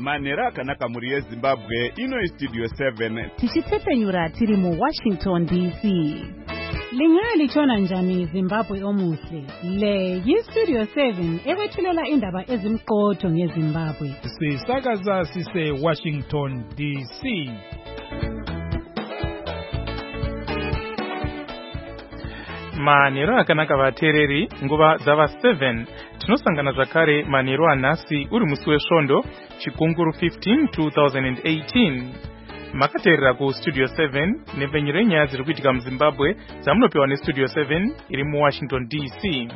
manhero akanaka muri yeZimbabwe. Ino Studio 7 tichitsepenyura tiri mu Washington DC. Lingali chona njani Zimbabwe omuhle. Le yiStudio 7 ewethulela indaba ezimqotho ngeZimbabwe. Sisakaza sise Washington DC. Manhero akanaka vateereri, nguva dzava 7 tinosangana zvakare manhero anhasi uri musi wesvondo chikunguru 15 2018. Makateerera kuStudio 7 nepfenyuro renyaya dziri kuitika muZimbabwe dzamunopiwa neStudio 7 iri muWashington DC.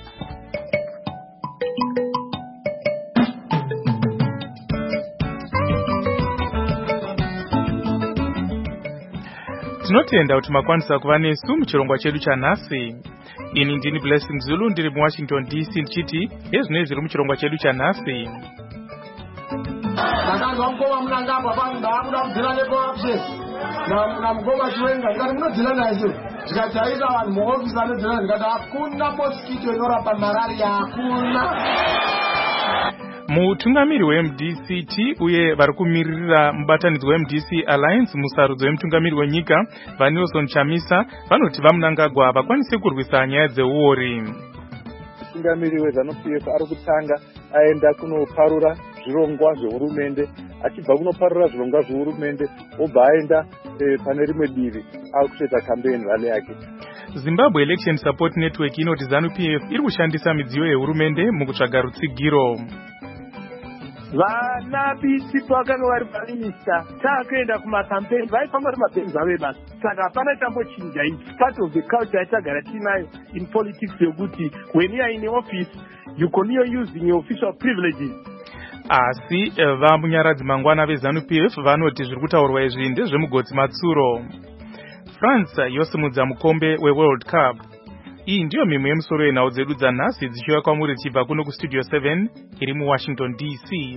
Tinotenda kuti makwanisa kuva nesu muchirongwa chedu chanhasi. Ini ndini Blessing Zulu ndiri muWashington DC ndichiti ezvinoi zviri muchirongwa chedu chanhasi. Ndakanzwa mukoma Mnangagwa ndakuda kudzira necooption namukoma Chiwenga ndikati munodzira naye ndikataisa vanhu muofisi anodzira ndikati hakuna mosquito inorapa malaria hakuna. Mutungamiri weMDCT uye vari kumirira mubatanidzwa weMDC Alliance musarudzo wemutungamiri wenyika vaNelson Chamisa vanoti vaMnangagwa vakwanise kurwisa nyaya dzeuori. Mutungamiri weZANU-PF ari kutanga aenda kunoparura zvirongwa zvehurumende, achibva kunoparura zvirongwa zvehurumende obva aenda pane rimwe divi ari kuita campaign rally yake. Zimbabwe Election Support Network inoti ZANU-PF iri kushandisa midziyo yehurumende mukutsvaga rutsigiro. Vana bisipo vakanga vari paminista takuenda kumakampeni vaifamba nemapenzi avo basi, saka hapana tambochinja. It's part of the culture yatagara tinayo in politics yokuti when you are in the office you continue using your official privileges. Asi vamunyaradzi mangwana veZANU-PF vanoti zviri kutaurwa izvi ndezvemugodzi matsuro. France yosimudza mukombe weWorld Cup. Iyi ndiyo mimwe yemusoro yenhau dzedu dzanhasi dzichiuya kwamuri tichibva kuno kuStudio 7 iri muWashington DC.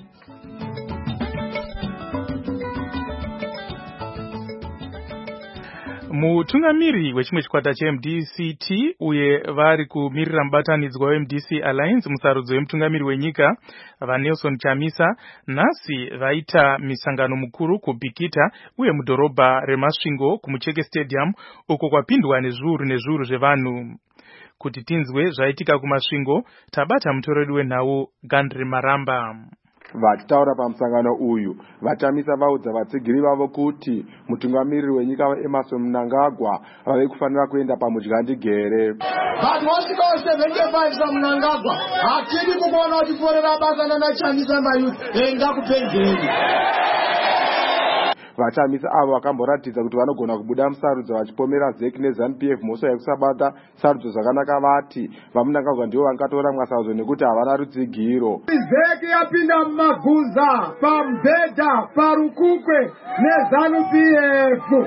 Mutungamiri wechimwe chikwata cheMDCT uye vari kumirira mubatanidzwa weMDC Alliance musarudzo wemutungamiri wenyika vaNelson Chamisa nhasi vaita misangano mukuru kuBikita uye mudhorobha reMasvingo kumucheke Stadium uko kwapindwa nezviuru zvevanhu. Kuti tinzwe zvaitika kuMasvingo tabata mutoreri wenhau Gandri Maramba. Vachitaura pamusangano uyu vaChamisa vaudza vatsigiri vavo kuti mutungamiriri wenyika Emmerson Mnangagwa vave kufanira kuenda pamudyandegere. Vanhu vasvikawo 75 saMnangagwa hatidi kukuona vachiforera basa nanaChamisa mayuthi enda kupenzeni. VaChamisa avo vakamboratidza kuti vanogona kubuda musarudzo vachipomera ZEC neZANU-PF mhosva yekusabata sarudzo zvakanaka vati vaMnangagwa ndivo vangatora mwasarudzo nekuti havana rutsigiro. ZEC yapinda mumaguza pambedha parukukwe neZANU-PF.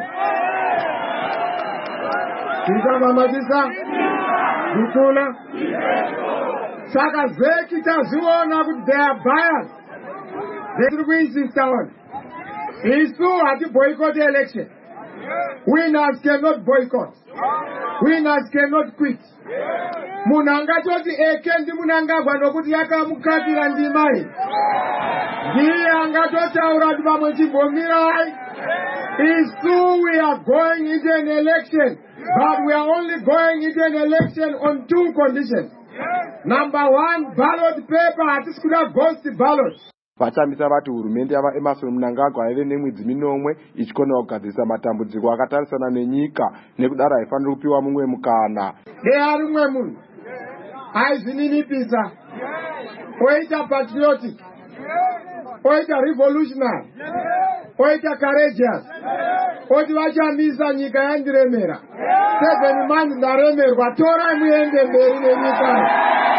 Ndikamamatisa ndikula saka ZEC tazviona kuti they are biased. Tiri kuinsista on isu hati boycott election. Winners cannot boycott. Winners cannot quit. Munhu angatoti eke ndi Mnangagwa nokuti yakamukatira ndimai ndiye angatotaura kuti vamwe chibhomirai. Isu we are going into an election, but we are only going into an election on two conditions. Number one, ballot paper hatisi kuda ghost ballot. VaChamisa vati hurumende yavaEmmerson Mnangagwa yave nemwedzi minomwe ichikona kugadzirisa matambudziko akatarisana nenyika nekudaro haifaniri kupiwa mumwe mukana. Ari mumwe munhu aizvininipisa oita patriotic oita revolutionary oita courageous oti vachamisa nyika yandiremera 7 months ndaremerwa torai muende mberi nenyika.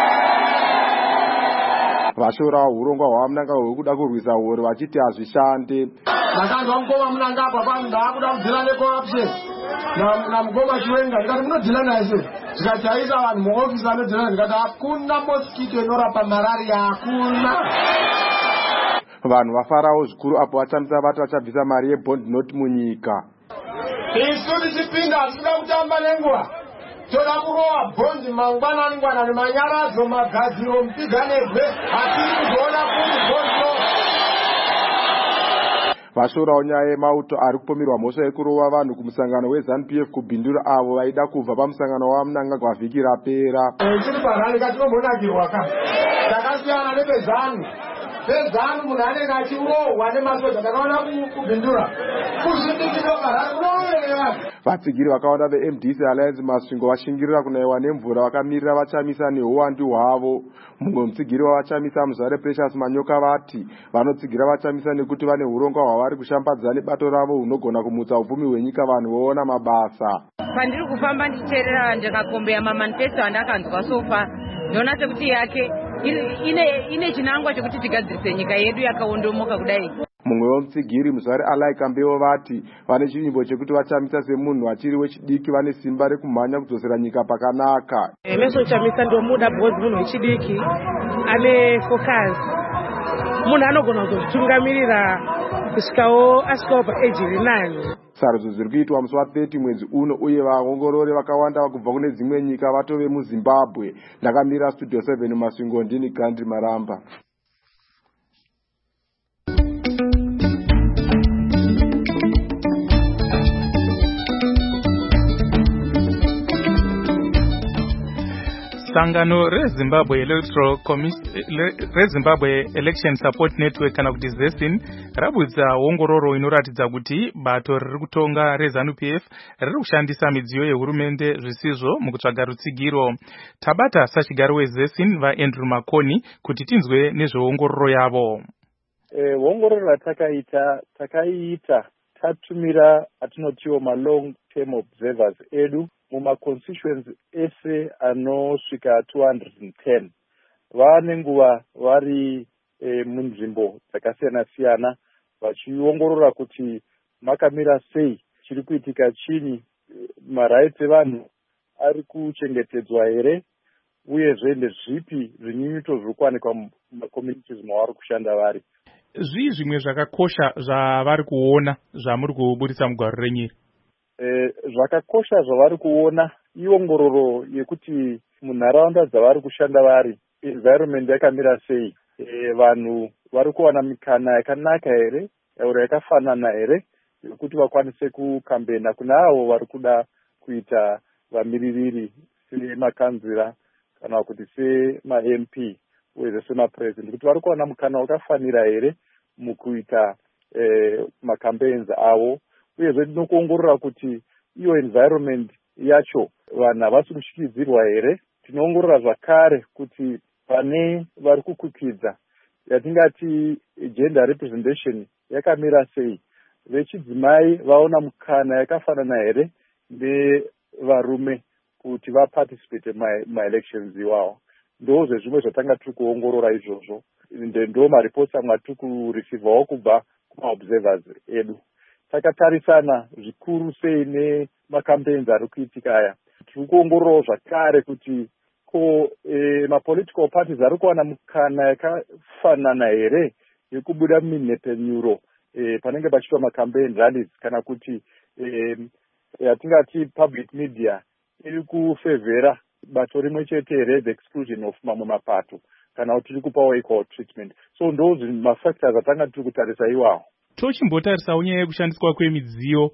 Vashora hurongwa hwaMnangagwa hwekuda kurwisa uori vachiti hazvishande. Ndakanzwa mukoma Mnangagwa ndakuda kudzira necooption namukoma Chiwenga ndikati munodzira naye ndikataisa vanhu muofisi anodzira ndikati hakuna mosquito inorapa malaria hakuna. Vanhu vafarawo zvikuru apo vaChamisa vati vachabvisa mari yebond note munyika. Isu tichipinda hatikuda kutamba nenguva. Toda kurowa bhondi mangwanani manyaradzo magadziro mupiganebwe hatiri kuzoona kuti bhondo vashorawo nyaya yemauto ari kupomerwa mhosva yekurova vanhu kumusangano weZANU-PF kubhindura avo vaida kubva pamusangano waMnangagwa vhiki rapera. Chiri parani katinombonakirwa ka takasiyana nepezanu pezanu munhu anenge achirohwa nemasoja takaona kubhindura vatsigiri vakawanda veMDC Alliance masvingo vashingirira kunaiwa nemvura vakamirira vachamisa neuwandu hwavo. mumwe mutsigiri wavachamisa Muzare Precious Manyoka vati vanotsigira vachamisa nekuti vane urongwa hwavari kushambadza nebato ravo hunogona kumutsa upfumi hwenyika vanhu voona mabasa. Pandiri kufamba ndichiteerera ndikakombeya mamanifesto andakanzwa sofa ndinoona sekuti yake ine chinangwa chekuti tigadzirise nyika yedu yakaondomoka kudai. mumwe womutsigiri Muzare Alai Kambewo vati vane chivimbo chekuti vachamisa semunhu achiri wechidiki vane simba rekumhanya kudzosera nyika pakanaka. Meso chamisa ndomuda because munhu wechidiki ane focus, munhu anogona kuzvitungamirira kusvikawo asvikawo paeji iri9. Sarudzo dziri kuitwa musi wa30 mwedzi uno uye vaongorori vakawanda vakubva kune dzimwe nyika vatove muZimbabwe. Ndakamira Studio 7 Masvingo ndini Gandhi Maramba. Sangano reZimbabwe reZimbabwe Election Support Network kana kuti ZESIN rabudza ongororo inoratidza kuti bato riri kutonga reZANU-PF riri kushandisa midziyo yehurumende zvisizvo mukutsvaga rutsigiro. Tabata sachigaro weZESIN vaAndrew Makoni kuti tinzwe nezveongororo yavo. Ongororo ratakaita tatumira atinotiwo long term observers edu mumaconstituency ese anosvika 210 vane nguva vari munzvimbo dzakasiyana-siyana vachiongorora kuti makamira sei, chiri kuitika chini, marights evanhu ari kuchengetedzwa here, uyezve ndezvipi zvinyunyuto zviri kuwanikwa mumakommunities mavari kushanda vari. Zvii zvimwe zvakakosha zvavari kuona zvamuri kubudisa mugwaro renyika? Zvakakosha zvavari kuona iongororo yekuti munharaunda dzavari kushanda vari environment yakamira sei, vanhu vari kuwana mikana yakanaka here, yakafanana here, yekuti vakwanise kukambena kuna avo vari kuda kuita vamiririri semakanzira kana kuti sema-MP uyezve semapresident, kuti vari kuwana mukana wakafanira here mukuita makampenzi avo. Uyezve tinokuongorora kuti iyo environment yacho vanhu havasi kushikidzirwa here. Tinoongorora zvakare kuti pane vari kukwikidza yatingati gender representation yakamira sei, vechidzimai vaona mukana yakafanana here nevarume kuti vaparticipate maelections iwawo. Ndozve zvimwe zvatanga tiri kuongorora izvozvo, ndo maripots amwe atiri kureceivawo kubva kumaobservers edu. Takatarisana zvikuru sei nemakampenzi ari kuitika aya. Tiri kuongororawo zvakare kuti ko mapolitical parties ari kuwana mukana yakafanana here yekubuda mumhepenyuro panenge pachiitwa makampen rallies, kana kuti yatingati public media iri kufevhera bato rimwe chete here, the exclusion of mamwe mapato, kana kuti tiri kupawo equal treatment. So ndozi mafactors atanga tiri kutarisa iwawo. Tochimbotarisawo nyaya yekushandiswa kwemidziyo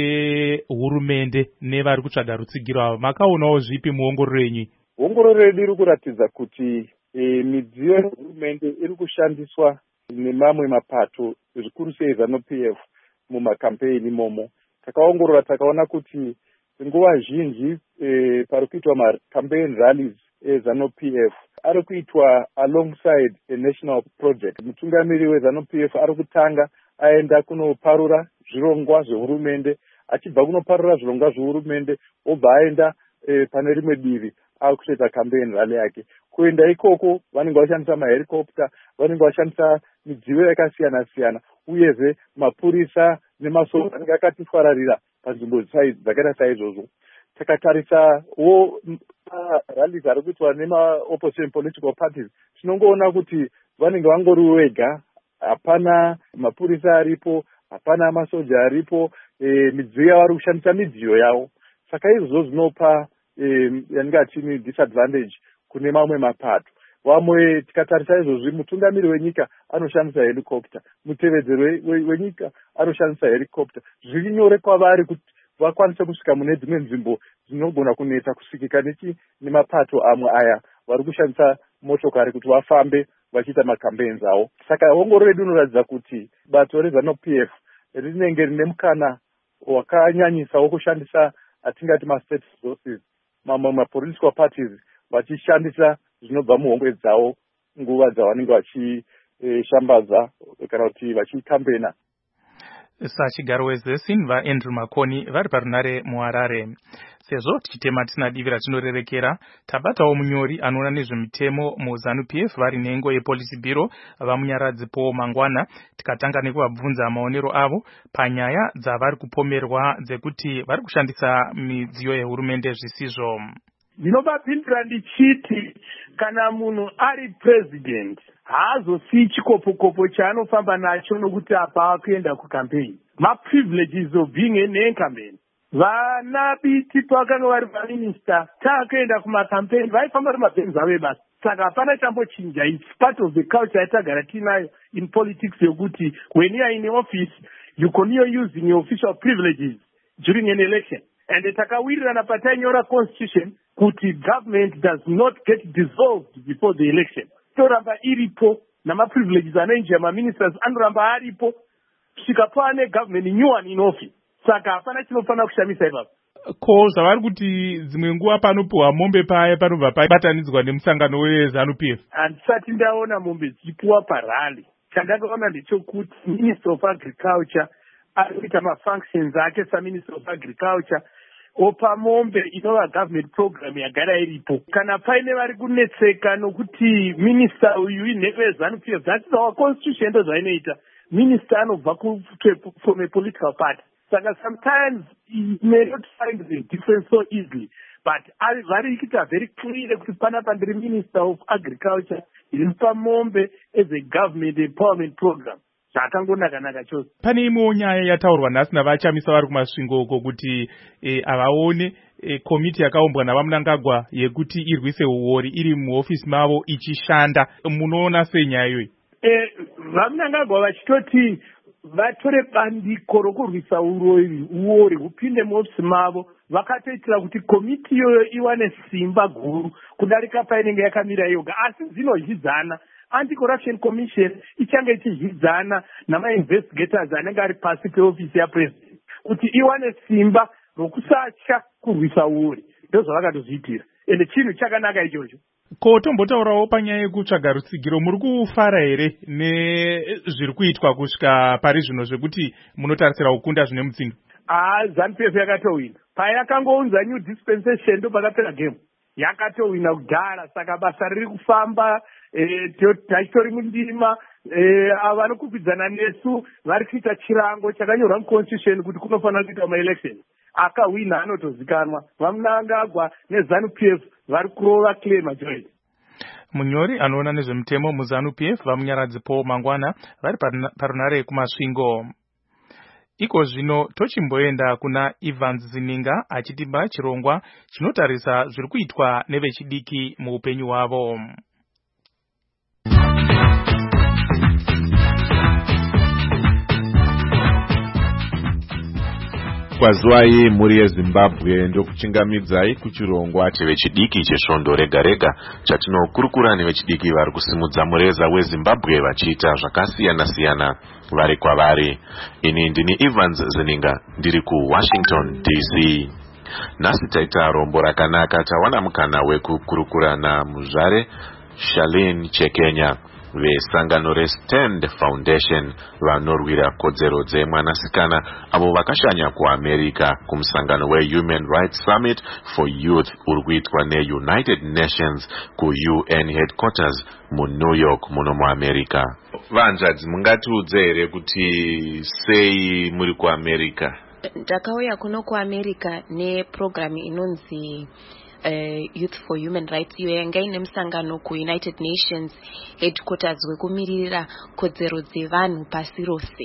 yehurumende nevari kutsvaga rutsigiro avo, makaonawo zvipi muongororo yenyu? Ongororo yedu iri kuratidza kuti midziyo yehurumende iri kushandiswa nemamwe mapato, zvikuru sei ZANU-PF mumakampeni imomo. Takaongorora takaona kuti nguva zhinji pari kuitwa macampaign rallies eZANU-PF ari kuitwa alongside a national project. Mutungamiri weZANU-PF ari kutanga aenda kunoparura zvirongwa zvehurumende, achibva kunoparura zvirongwa zvehurumende obva aenda pane rimwe divi ari kutoita campaign rally yake. Kuenda ikoko vanenge vashandisa mahelicopter, vanenge vashandisa midziyo yakasiyana-siyana, uyezve mapurisa nemasoja anenge akatifararira panzvimbo dzakaita saizvozvo. Takatarisawo rallies ari kuitwa nema-opposition political parties, tinongoona kuti vanenge vangori wega, hapana mapurisa aripo, hapana masoja aripo, midziyo yavari kushandisa midziyo yavo. Saka izvozvo zvinopa yaningati disadvantage kune mamwe mapato. vamwe tikatarisa izvozvi mutungamiri wenyika anoshandisa helicopter, mutevedzeri wenyika anoshandisa helicopter. Zviri nyore kwavari kuti vakwanise kusvika mune dzimwe nzvimbo dzinogona kunetsa kusvikika nemapato amwe aya vari kushandisa motokari kuti vafambe vachiita makampenzi avo. Saka ongororo yedu inoratidza kuti bato reZANU-PF rinenge rine mukana wakanyanyisa wokushandisa atingati ma-state resources, mamwe ma-political parties vachishandisa zvinobva muhomwe dzavo nguva dzavanenge vachishambadza kana kuti vachikambena. Sachigaro weZESIN vaAndrew Makoni vari parunare muHarare. Sezvo tichitema tisina divi ratinorerekera, tabatawo munyori anoona nezvemitemo muZANU-PF vari nhengo yepolisi bhiro vamunyaradzi Paul Mangwana, tikatanga nekuvabvunza maonero avo panyaya dzavari kupomerwa dzekuti vari kushandisa midziyo yehurumende zvisizvo. Ndinobapindura ndichiti kana munhu ari president haazosiyi chikopo chaanofamba nacho nokuti apa akuenda kucampaign. Ma-privileges of being an incumbent. Vana biti pakanga vari vaminista taakuenda kumacampaign vaifamba nemapenzi avo basi. Saka hapana chambochinja. It's part of the culture yatagara tinayo in politics yokuti when you are in office you continue using your official privileges during an election. And takawirirana patainyora constitution kuti government does not get dissolved before the election. Toramba iripo nama-privileges anoinjira ma-ministers anoramba aripo kusvika paane government new one in office. Saka hapana chinofanira kushamisa ipapo. Ko zvavari kuti dzimwe nguva panopuhwa mombe paya panobva pabatanidzwa nemusangano weZANU-PF. Handisati ndaona mombe dzichipuwa parally. Chandakaona ndechekuti Minister of Agriculture ari kuita mafunctions ake saMinister of Agriculture opa mombe inova government program yagara iripo. Kana paine vari kunetseka nokuti minister uyu inheko yeZANU-PF, that's our constitution ndozvainoita. Minister anobva from a political party. Saka sometimes you may not find the difference so easily, but vari kuita very clear kuti panapa ndiri Minister of Agriculture iri pamombe as a government empowerment program. Zvakangonaka chose. Pane imwewo nyaya yataurwa nhasi navachamisa vari kumasvingo uko kuti avaone komiti yakaumbwa navaMnangagwa yekuti irwise uori iri muofisi mavo ichishanda. Munoona sei nyaya iyoyi? VaMnangagwa vachitoti vatore bandiko rokurwisa uori hupinde muofisi mavo, vakatoitira kuti komiti iyoyo iwane simba guru kudarika painenge yakamira yoga, asi dzinozhidzana. Anti-Corruption Commission ichanga ichizhidzana nama-investigators anenge ari pasi peofisi yapresident kuti iwane simba rokusatya kurwisa uori. Ndozvavakatozviitira, ende chinhu chakanaka ichocho. Ko tombotaurawo panyaya yekutsvaga rutsigiro, muri kufara here nezviri kuitwa kusvika pari zvino zvekuti munotarisira kukunda zvine mutsindo? ZANU-PF yakatowina payakangounza new dispensation ndopakapera game. Yakatowina kudhara, saka basa riri kufamba. Tachitori mundima vanokupidzana nesu vari kuita chirango chakanyorwa muconstitution kuti kunofanira kuita maelection. Akawina anotozikanwa. VaMnangagwa neZANU-PF vari kurova clear majority. Munyori anoona nezvemutemo muZANU-PF vamunyaradzi Paul Mangwana vari parunare kumasvingo. Iko zvino tochimboenda kuna Evans Zininga achitimba chirongwa chinotarisa zviri kuitwa nevechidiki muupenyu hwavo. Kwazwai muri yeZimbabwe ndokuchingamidzai kuchirongwa chevechidiki chesvondo rega rega chatinokurukura nevechidiki vari kusimudza mureza weZimbabwe vachiita zvakasiyana siyana vari kwavari. Ini ndini Evans Zininga ndiri kuWashington DC. Nhasi taita rombo rakanaka tawana mukana wekukurukura namuzvare Shalin Chekenya vesangano reStand Foundation vanorwira kodzero dzemwanasikana avo vakashanya kuAmerica kumusangano weHuman Rights Summit for Youth uri kuitwa neUnited Nations kuUN headquarters muNew York muno muAmerica. Vanzvadzi, mungatiudze here kuti sei muri kuAmerica? Ndakauya kuno kuAmerica neprogram inonzi Youth for Human Rights iyo yanga ine musangano kuUnited Nations headquarters wekumirira kodzero dzevanhu pasi rose.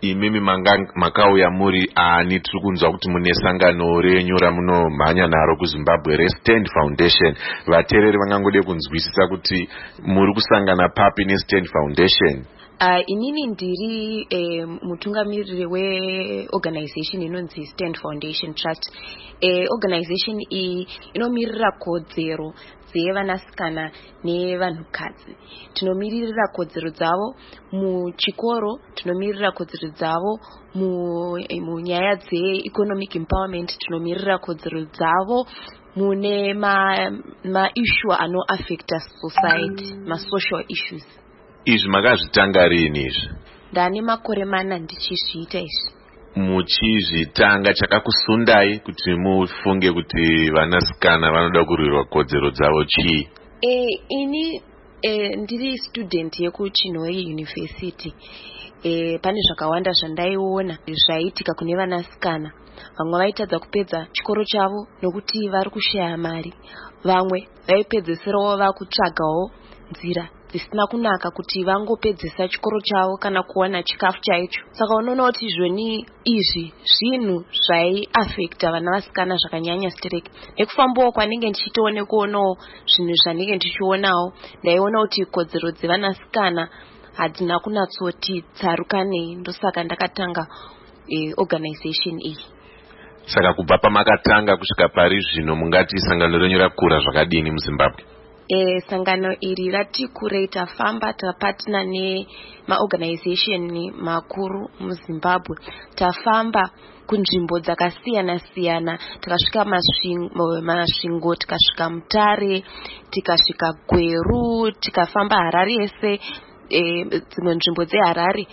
imimi makauya muri ani tiri kunzwa kuti mune sangano renyu ramunomhanya naro kuZimbabwe reStand Foundation. Vateereri vangangode kunzwisisa kuti muri kusangana papi neStand Foundation? Inini ndiri mutungamiriri weorganization inonzi Stand Foundation Trust. Organization iyi inomirira kodzero dzevanasikana nevanhukadzi. Tinomirira kodzero dzavo muchikoro, tinomirira kodzero dzavo munyaya dze-economic empowerment, tinomirira kodzero dzavo mune ma-issue ano-affecta society, ma-social issues. Izvi makazvitanga rini izvi? Ndane makore 4 ndichizviita izvi. Muchizvitanga chakakusundai kuti mufunge kuti vanasikana vanoda kurwirwa kodzero dzavo chii? Ini ndiri student yekuChinhoyi University. Pane zvakawanda zvandaiona zvaitika kune vanasikana. Vamwe vaitadza kupedza chikoro chavo nokuti vari kushaya mari. Vamwe vaipedzeserawo vakutsvagawo nzira dzisina kunaka kuti vangopedzesa chikoro chavo kana kuwana chikafu chaicho. Saka unoona kuti izvoni izvi zvinhu zvaiafekta vana vasikana zvakanyanya stereki. Nekufambawo kwanenge ndichitoone kuonawo zvinhu zvanenge ndichionawo, ndaiona kuti kodzero dzevanasikana hadzina kunatsoti tsarukanei. Ndosaka ndakatanga organization iyi. Saka kubva pamakatanga kusvika pari zvino mungati sangano renyu rakura zvakadini muZimbabwe? Sangano iri rati kurei, tafamba tapatna nemaorganization makuru muZimbabwe. Tafamba kunzvimbo dzakasiyana siyana, takasvika masvingo, tikasvika Mutare, tikasvika Gweru, tikafamba Harare yese, dzimwe nzvimbo dzeHarare,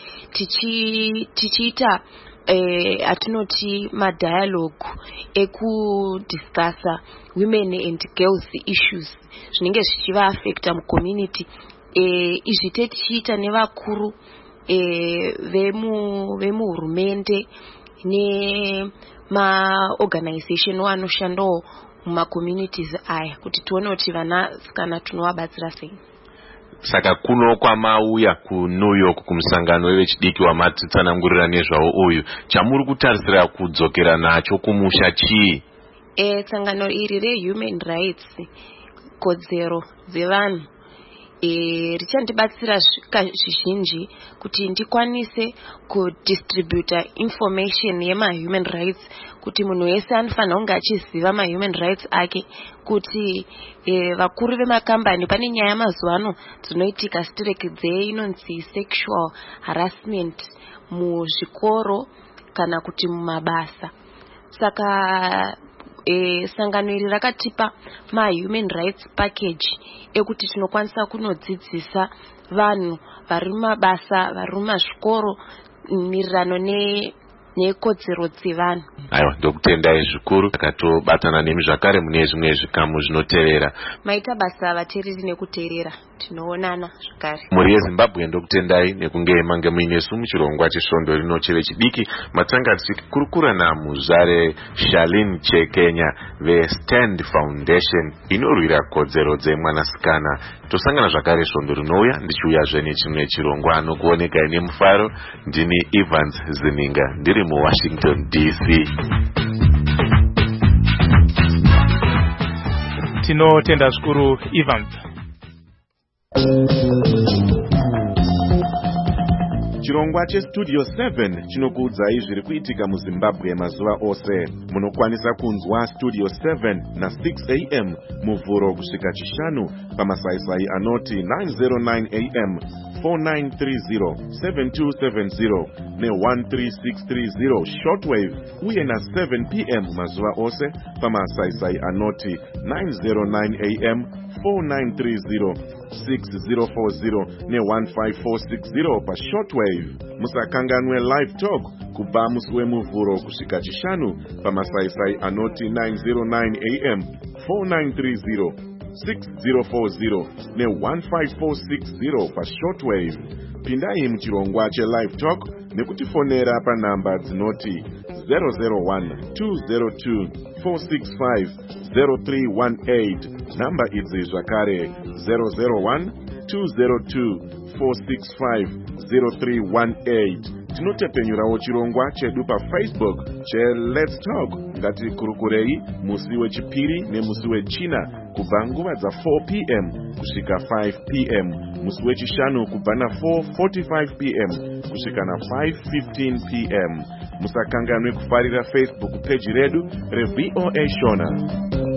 tichiita atinoti madialogue ekudiscussa women and girls issues zvinenge zvichivaafekta mucommunity. Izvi tichiita nevakuru vemuhurumende nemaorganization anoshandawo mumacommunities aya kuti tione kuti vanasikana tinovabatsira sei. Saka kuno kwamauya kuNew York kumusangano wevechidiki wamatitsanangurira nezvawo uyu, chamuri kutarisira kudzokera nacho kumusha chii? Sangano iri rehuman rights, kodzero dzevanhu, richandibatsira zvizhinji kuti ndikwanise kudistributa information yema-human rights, kuti munhu wese anofanira kunge achiziva ma-human rights ake, kuti vakuru vemakambani, pane nyaya mazuva ano dzinoitika stereki inonzi sexual harassment muzvikoro kana kuti mumabasa. Saka sangano iri rakatipa ma-human rights package ekuti tinokwanisa kunodzidzisa vanhu vari mumabasa, vari mumazvikoro, mirirano nekodzero dzevanhu. Aiwa, ndokutendai zvikuru. Takatobatana nemi zvakare mune zvimwe zvikamu zvinoteerera. Maita basa vateereri nekuteerera. Tinoonana zvakare. Muri yeZimbabwe ndokutendai nekunge mange muinesu muchirongwa chesvondo rino chevechidiki. Matanga tichikurukura namuzvare Charlene Chekenya veStand Foundation inorwira kodzero dzemwanasikana. Tosangana zvakare svondo rinouya, ndichiuyazve nechimwe chirongwa. Nokuoneka ine mufaro, ndini Evans Zininga, ndiri muWashington DC. Tinotenda zvikuru Evans. Chirongwa cheStudio 7 chinokuudzai zviri kuitika muZimbabwe mazuva ose. Munokwanisa kunzwa Studio 7 na6 am muvhuro kusvika chishanu pamasaisai anoti 909 am, 4930, 7270 ne13630 shortwave, uye na7 pm mazuva ose pamasaisai anoti 909 am, 4930, 6040 ne15460 pa shortwave. Musakanganwe live talk kubva musi wemuvhuro kusvika chishanu pamasaisai anoti 909 am, 4930, 6040 ne15460 pa shortwave. Pindai muchirongwa chelive talk nekutifonera panhamba dzinoti 001-202-465-0318. Namba idzi zvakare 001-202-465-0318. tinotepenyurawo chirongwa chedu paFacebook cheLet's Talk. Ngatikurukurei musi wechipiri nemusi wechina kubva nguva dza4 p.m. kusvika 5 p.m. musi wechishanu kubva na4:45 p.m. kusvika na5:15 p.m. musakanganwe kufarira Facebook page redu reVOA Shona.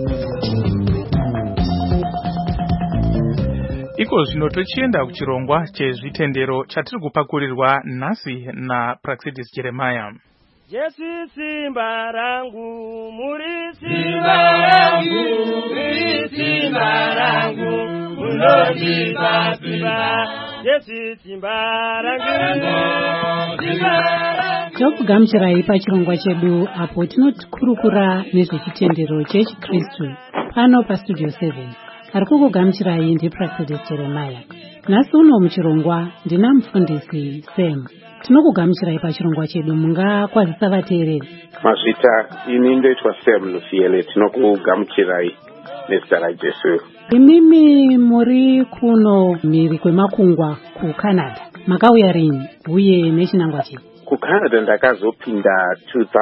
Iko zvino tochienda kuchirongwa chezvitendero chatiri kupakurirwa nhasi naPraxidis Jeremiah. Jesu simba rangu, muri simba rangu, muri simba rangu, munondipa simba. Jesu simba rangu, simba rangu. Tokugamuchirai pachirongwa chedu apo tinokurukura nezvechitendero chechiKristu pano paStudio 7. Ari kukugamuchirai ndiPraxidis Jeremiah. Nhasi uno muchirongwa ndina mufundisi Sam. Tinokugamuchirai pachirongwa chedu, mungakwazisa vateereri. Mazvita, ini ndoitwa Sam Lufiele. Tinokugamuchirai nezita raJesu. Imimi muri kuno mhiri kwemakungwa kuCanada. Makauya rini uye nechinangwa chii? KuCanada ndakazopinda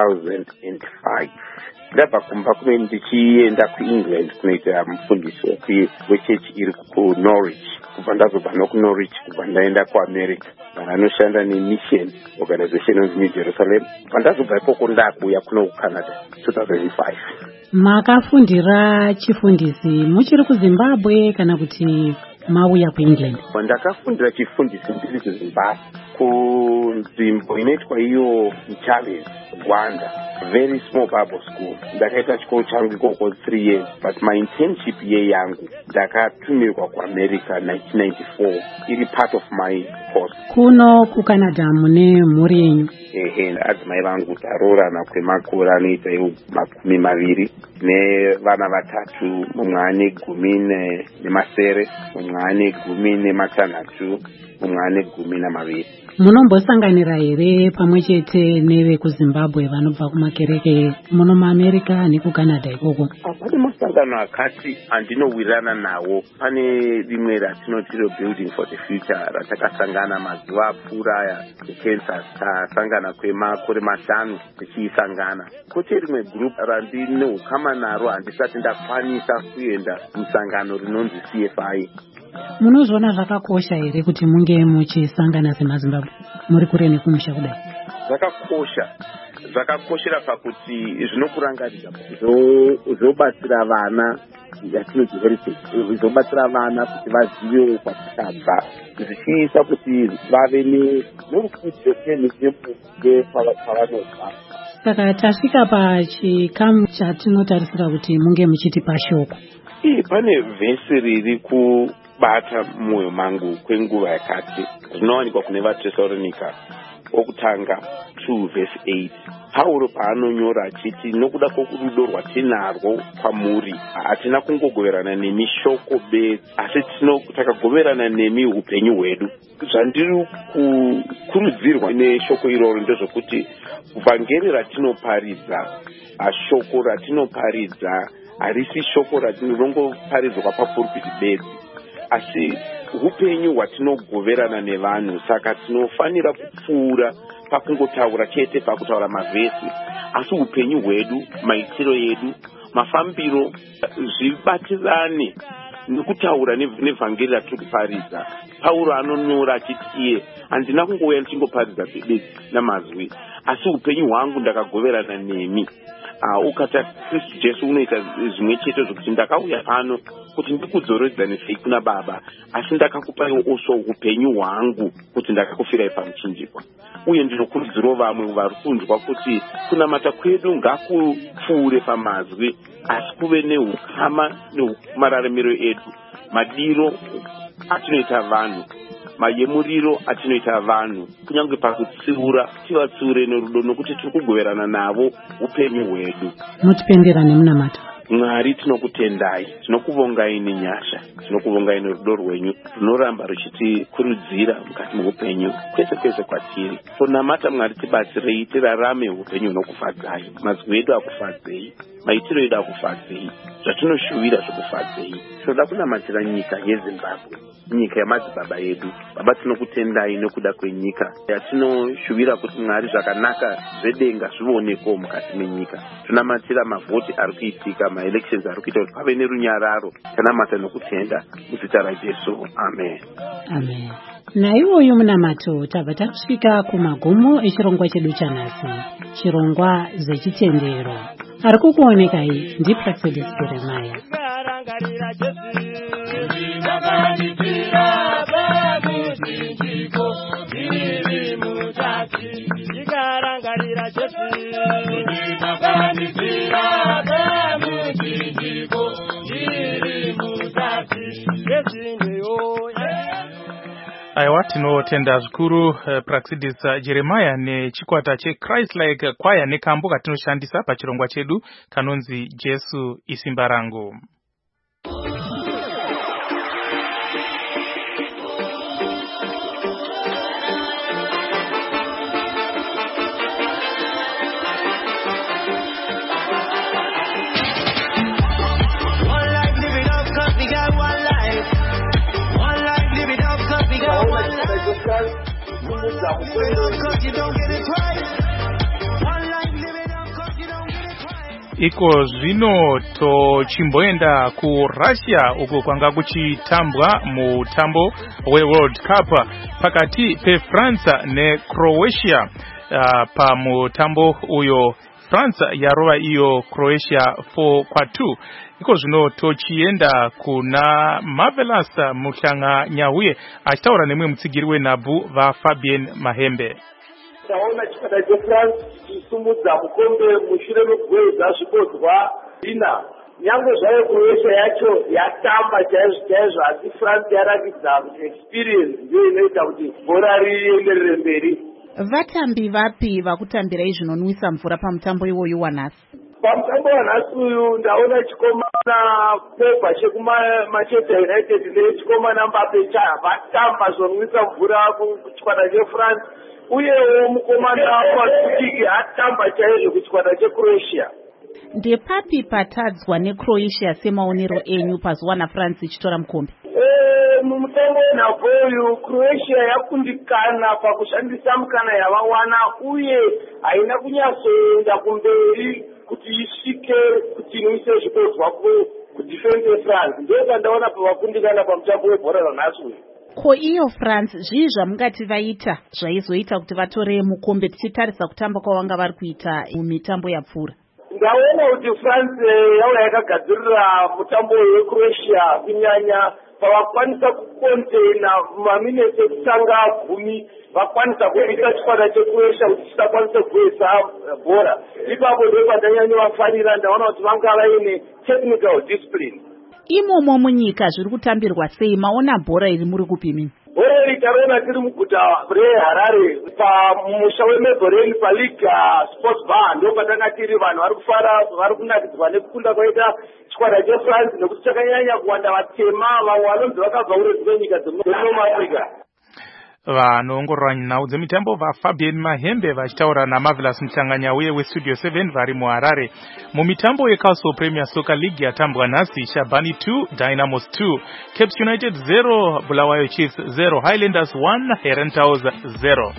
2005. Ndabva kumba kume ndichienda kuEngland kunoita mufundisi wechechi iri kuNorwich. Kubva ndazobva nokuNorwich kubva ndaenda kuAmerica vanoshanda nemission organization of New Jerusalem. Pandazobva ikoko ndakuya kuno kuCanada 2005. Makafundira chifundisi muchiri kuZimbabwe kana kuti mauya kuEngland? Ndakafundira chifundisi ndiri kuZimbabwe kunzvimbo inoitwa iyo Challenge, Rwanda. Very small Bible school. Ndakaita chikoro changu ikoko 3 years, but my internship year yangu ndakatumirwa kuAmerica 1994 iri part of my course. Kuno kuCanada mune mhuri yenyu? Adzimai vangu taroorana kwemakore anoita 20 nevana vatatu, mumwe ane 10 mumwe ane 16, mumwe ane 12. Munombosanganira here pamwe chete nevekuZimbabwe vanobva kumakereke muno muAmerica nekuCanada ikoko? Pane masangano akati andinowirirana nawo. Pane rimwe ratinoti Building for the Future ratakasangana mazuva apfuura aya eKansas, tasangana kwemakore 5 tichiisangana. Kote rimwe group randinohukama naro handisati ndakwanisa kuenda musangano rinonzi CFI. Munozviona zvakakosha here kuti munge muchisangana semaZimbabwe muri kure nekumusha kudai? Zvakakoshera pakuti zvinokurangarira zvobatsira vana yatinoti heritage, zvobatsira vana kuti vazivewo kwatakabva, zvichiisa kuti vave nerukudzo pavanobva. Saka tasvika pachikamu chatinotarisira kuti munge muchiti pashoko. Pane vhesi riri kubata mwoyo mangu kwenguva yakati, zvinowanikwa kune vaTesalonika okutanga 2:8. Pauro paanonyora achiti nokuda kworudo rwatinarwo kwamuri hatina kungogoverana nemi shoko bedzi, asi takagoverana nemi upenyu hwedu. Zvandiri kukurudzirwa neshoko iroro ndezvokuti vhangeri ratinoparidza, shoko ratinoparidza harisi shoko ratinongoparidzwa papurpiti bedzi, asi upenyu hwatinogoverana nevanhu. Saka tinofanira kupfuura pakungotaura chete, pakutaura mavhesi, asi upenyu hwedu, maitiro edu, mafambiro zvibatirane nekutaura nevhangeri ratiri kuparidza. Pauro anonyora achiti iye handina kungouya ndichingoparidza bedzi namazwi, asi upenyu hwangu ndakagoverana nemi. Ukata Kristu Jesu unoita zvimwe chete zvokuti ndakauya pano kuti ndikudzoredzanise kuna Baba, asi ndakakupai oso upenyu hwangu kuti ndakakufirai pamuchinjikwa. Uye ndinokurudzirawo vamwe vari kunzwa kuti kunamata kwedu ngakupfuure pamazwi, asi kuve neukama nemararamiro edu, madiro atinoita vanhu, mayemuriro atinoita vanhu, kunyange pakutsiura tivatsiure nerudo, nokuti tiri kugoverana navo upenyu hwedu. Mutipendera nemunamata. Mwari tinokutendai, tinokuvongai nenyasha, tinokuvongai nerudo rwenyu runoramba ruchitikurudzira mukati muupenyu kwese kwese kwatiri. Tonamata Mwari, tibatsirei tirarame upenyu hunokufadzai, mazwi edu akufadzei. maitiro edu akufadzei, zvatinoshuvira zvokufadzei. Tinoda kunamatira nyika yeZimbabwe, nyika yamadzibaba edu. Baba, tinokutendai nekuda kwenyika yatinoshuvira kuti Mwari zvakanaka zvedenga zvionekwo mukati menyika. Tunamatira mavhoti ari kuitika, maelections ari kuita kuti pave nerunyararo. Tanamata nokutenda muzita raJesu, amen. Amen. Naiwoyo munamato tabva takusvika kumagumo echirongwa chedu chanhasi, chirongwa zechitendero. Ari kukuonekai ndiPraxedis Jeremiah. Aiwa, tinotenda zvikuru Praxedis Jeremiah nechikwata cheChrist-like Choir nekambo katinoshandisa pachirongwa chedu kanonzi Jesu isimba rangu. Iko zvino tochimboenda kuRussia uko kwanga kuchitambwa mutambo weWorld Cup pakati peFrance neCroatia. Pamutambo uyo France yarova iyo Croatia 4-2. Iko zvino tochienda kuna Marvelous Muhlanga Nyauye achitaura nemwe mutsigiri wenhabvu vaFabien Mahembe. Taona chikwata cheFrance chisumudza mukombe mushure mekugwedza zvikodzwa ina. Nyange zvayo Croatia yacho yatamba chaizvo asi France yarakidza kuti experience ndiyo inoita kuti bhora rienderere mberi. Vatambi vapi vakutambirai zvinonwisa mvura pamutambo iwoyu wanhasi? Pamutambo wanhasi uyu ndaona chikomana Pogba chekuManchester United nechikomana Mbappe vatamba zvinonwisa mvura kuchikwata cheFrance, uyewo mukomana waKudiki atamba chaizvo kuchikwata cheCroatia. Ndepapi patadzwa neCroatia semaonero enyu pazuva naFrance ichitora mukombe? Mumutambo wenhabvu uyu Croatia yakundikana pakushandisa mukana yavawana, uye haina kunyatsoenda kumberi kuti isvike kuti inwise zvikodzwa kudefense yeFrance. Ndio pandaona pavakundikana pamutambo webhora ranhasi uyu. Ko iyo France zvii zvamungati vaita zvaizoita kuti vatore mukombe tichitarisa kutamba kwavanga vari kuita mumitambo yapfuura? Ndaona kuti France yauya yakagadzirira mutambo weCroatia kunyanya pavakwanisa kukontena maminitsi ekutanga 10 vakwanisa kuita chikwata cheCroatia kuti chisakwanise kuwesa bhora. Ipapo ndipo pandanyanya vafarira, ndaona kuti vanga vaine technical discipline. Imomo munyika zviri kutambirwa sei? Maona bhora iri muri kupimi? Bhora iri tariona tiri muguta reHarare pamusha weMeboreni paLiga Sports Bar, ndipo patanga tiri vanhu vari kufara, vari kunakidzwa nekukunda kwaita chikwata cheFrance nekuti chakanyanya kuwanda vatema, vamwe vanonzi vakabva kuretu kwenyika dzemuAfrica. Vanoongorora nhau dzemitambo vaFabien Mahembe vachitaura naMarvelous Muhlanga Nyauye weStudio 7 vari muHarare. Mumitambo yeCastle Premier Soccer League yatambwa nhasi, Shabani 2 Dynamos 2, Cape United 0 Bulawayo Chiefs 0, Highlanders 1 Herentaus 0.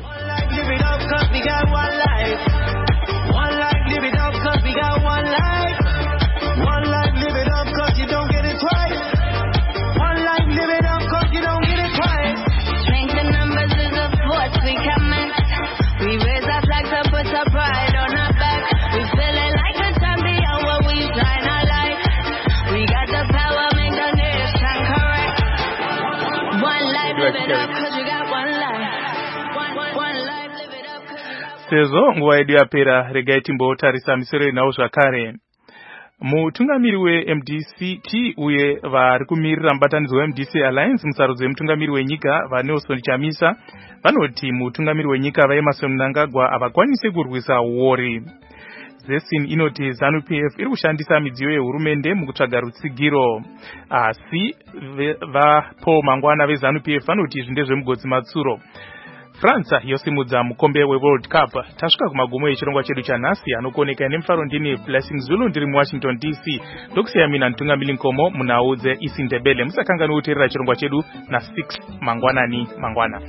Sezvo nguva yedu yapera, regai timbotarisa misoro yenhau zvakare. Mutungamiri weMDCT uye vari kumirira mubatanidzwa weMDC Alliance musarudzo wemutungamiri wenyika vaNelson Chamisa vanoti mutungamiri wenyika vaEmmerson Mnangagwa havakwanise kurwisa uori. Zesin inoti ZANU-PF iri kushandisa midziyo yehurumende mukutsvaga rutsigiro, asi vaPaul Mangwana veZANU-PF vanoti izvi ndezvemugodzi matsuro. France yosimudza mukombe weWorld Cup. Tasvika kumagumo echirongwa chedu chanhasi anokuoneka nemufaro ndini Blessing Zulu ndiri muWashington DC. Ndokusiya mina Ntungamili Nkomo munhau dzeIsindebele. Musakanganwe kuteerera chirongwa chedu na6 mangwana.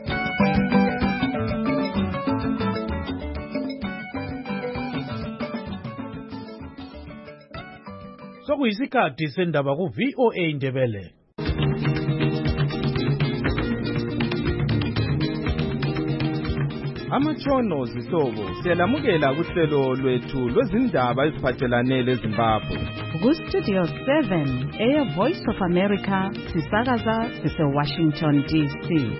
Sokuyisikhathi sendaba ku VOA Indebele. Amatshono zihlobo siyalamukela kuhlelo lwethu lwezindaba eziphathelane leZimbabwe. Ku-Studio 7 Voice of America sisakaza sise-Washington DC.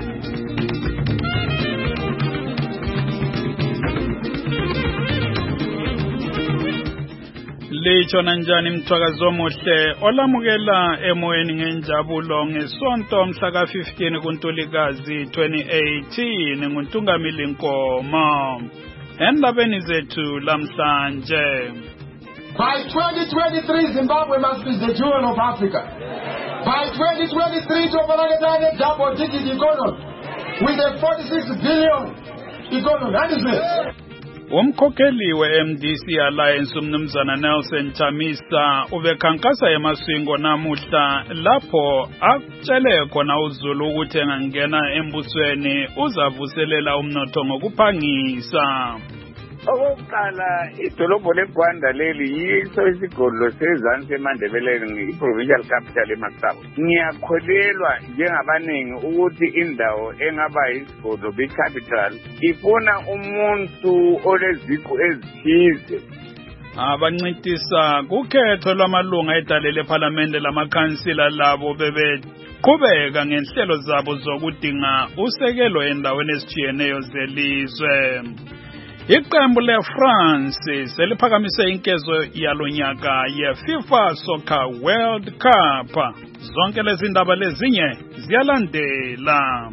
Lichona njani mthwakazo omuhle olamukela emoyeni ngenjabulo ngesonto mhla ka-15 kuNtulikazi 2018 nguNtungamili Nkomo. Endabeni zethu lamhlanje. By 2023 Zimbabwe must be the jewel of Africa. By 2023 Tobalagedane double digit economy with a 46 billion economy. That is it. Umkhokheli we-MDC Alliance umnumzana Nelson Chamisa ubekhankasa eMasvingo namuhla lapho akutshele khona uZulu ukuthi engangena embusweni uzavuselela umnotho ngokuphangisa. Okokuqala idolobho leGwanda leli yiso isigodlo sezansi eMandebeleni i-provincial capital eMakhabo. Ngiyakholelwa njengabaningi ukuthi indawo engaba isigodlo be-capital ifuna umuntu oleziqu ezithize. Abancintisa kukhetho lwamalunga edalele ePhalamende lamakhansila labo bebeqhubeka ngenhlelo zabo zokudinga usekelo endaweni ezitshiyeneyo zelizwe. Iqembu leFrance seliphakamise inkezo yalonyaka yeFIFA Soccer World Cup. Zonke lezi ndaba lezinye ziyalandela.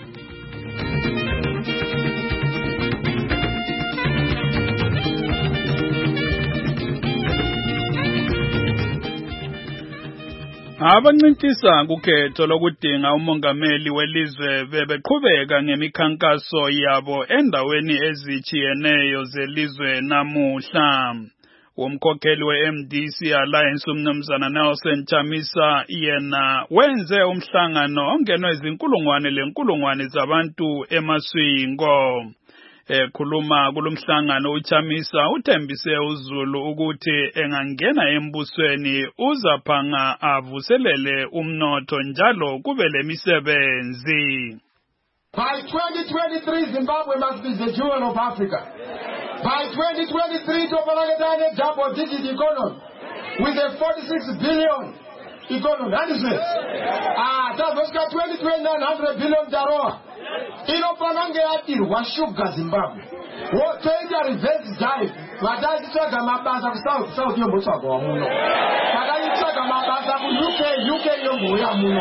Abancintisa kukhetho lokudinga umongameli welizwe bebeqhubeka ngemikhankaso yabo endaweni ezitshiyeneyo zelizwe namuhla. Umkhokheli we-MDC Alliance umnumzana Nelson Chamisa yena wenze umhlangano ongenwe izinkulungwane zabantu eMasvingo. Ekhuluma kulomhlangano uChamisa uthembise uZulu ukuthi engangena embusweni uzaphanga avuselele umnotho njalo kube lemisebenzi. By 2023 Zimbabwe must be the jewel of Africa. By 2023 Tobalagedane double digit economy with a 46 billion economy. That is it. Tazosika 2029 billion daroa. Inofanange yatirwa shuga Zimbabwe. Toita reverse dive. Vatachitsvaga mabasa ku South yombotsvaga wamuno. Vakachitsvaga mabasa ku UK yombouya muno.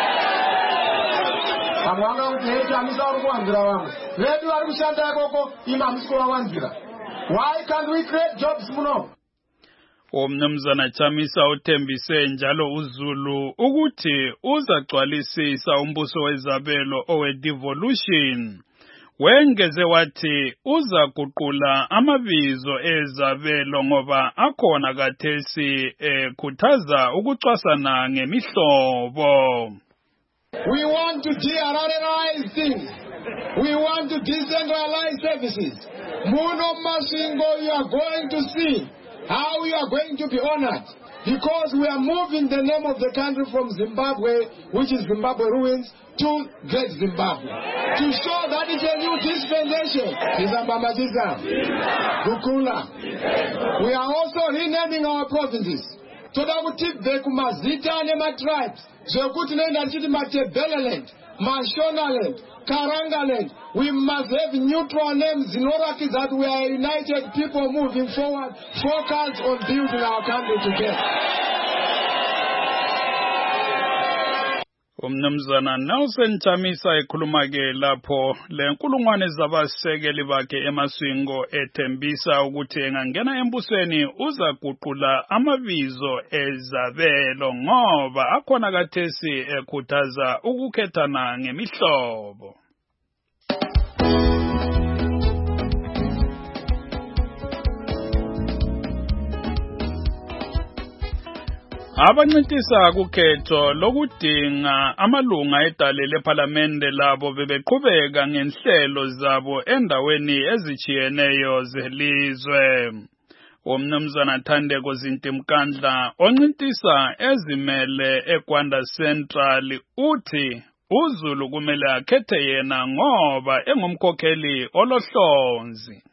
Vamwe vangauti Chamisa uri kuwanzira vamwe. Vedu vari kushanda ikoko ima hamisi kuvawanzira. Why can't we create jobs muno? Umnumzana Chamisa uthembise njalo uZulu ukuthi uzacwalisisa umbuso wezabelo owe-devolution. Wengeze wathi uzaguqula amabizo ezabelo ngoba akhona kathesi ekhuthaza ukucwasana ngemihlobo. We want to de-ruralize things. We want to decentralize services. Muno Masvingo, you are going to see how you are going to be honored, because we are moving the name of the country from Zimbabwe, which is Zimbabwe ruins, to Great Zimbabwe, to show that it's a new dispensation. We are also renaming our provinces. Toda kuti bekumazita nematribes zvekuti nenda ndichiti Matebeleland, Mashonaland, Karangaland. We must have neutral names in order that we are united people moving forward, focused on building our country together. Umnumzana Nelson Chamisa ekhuluma-ke lapho lenkulungwane zabasekeli bakhe eMasvingo ethembisa ukuthi engangena embusweni uzaguqula amabizo ezabelo ngoba akhona kathesi ekhuthaza ukukhethana ngemihlobo. Abancintisa kukhetho lokudinga amalunga edale lephalamende labo bebeqhubeka ngenhlelo zabo endaweni ezijiyeneyo zelizwe. Umnumzana Thandeko Zintimkandla oncintisa ezimele eGwanda Central uthi uZulu kumele akhethe yena ngoba engumkhokheli olohlonzi.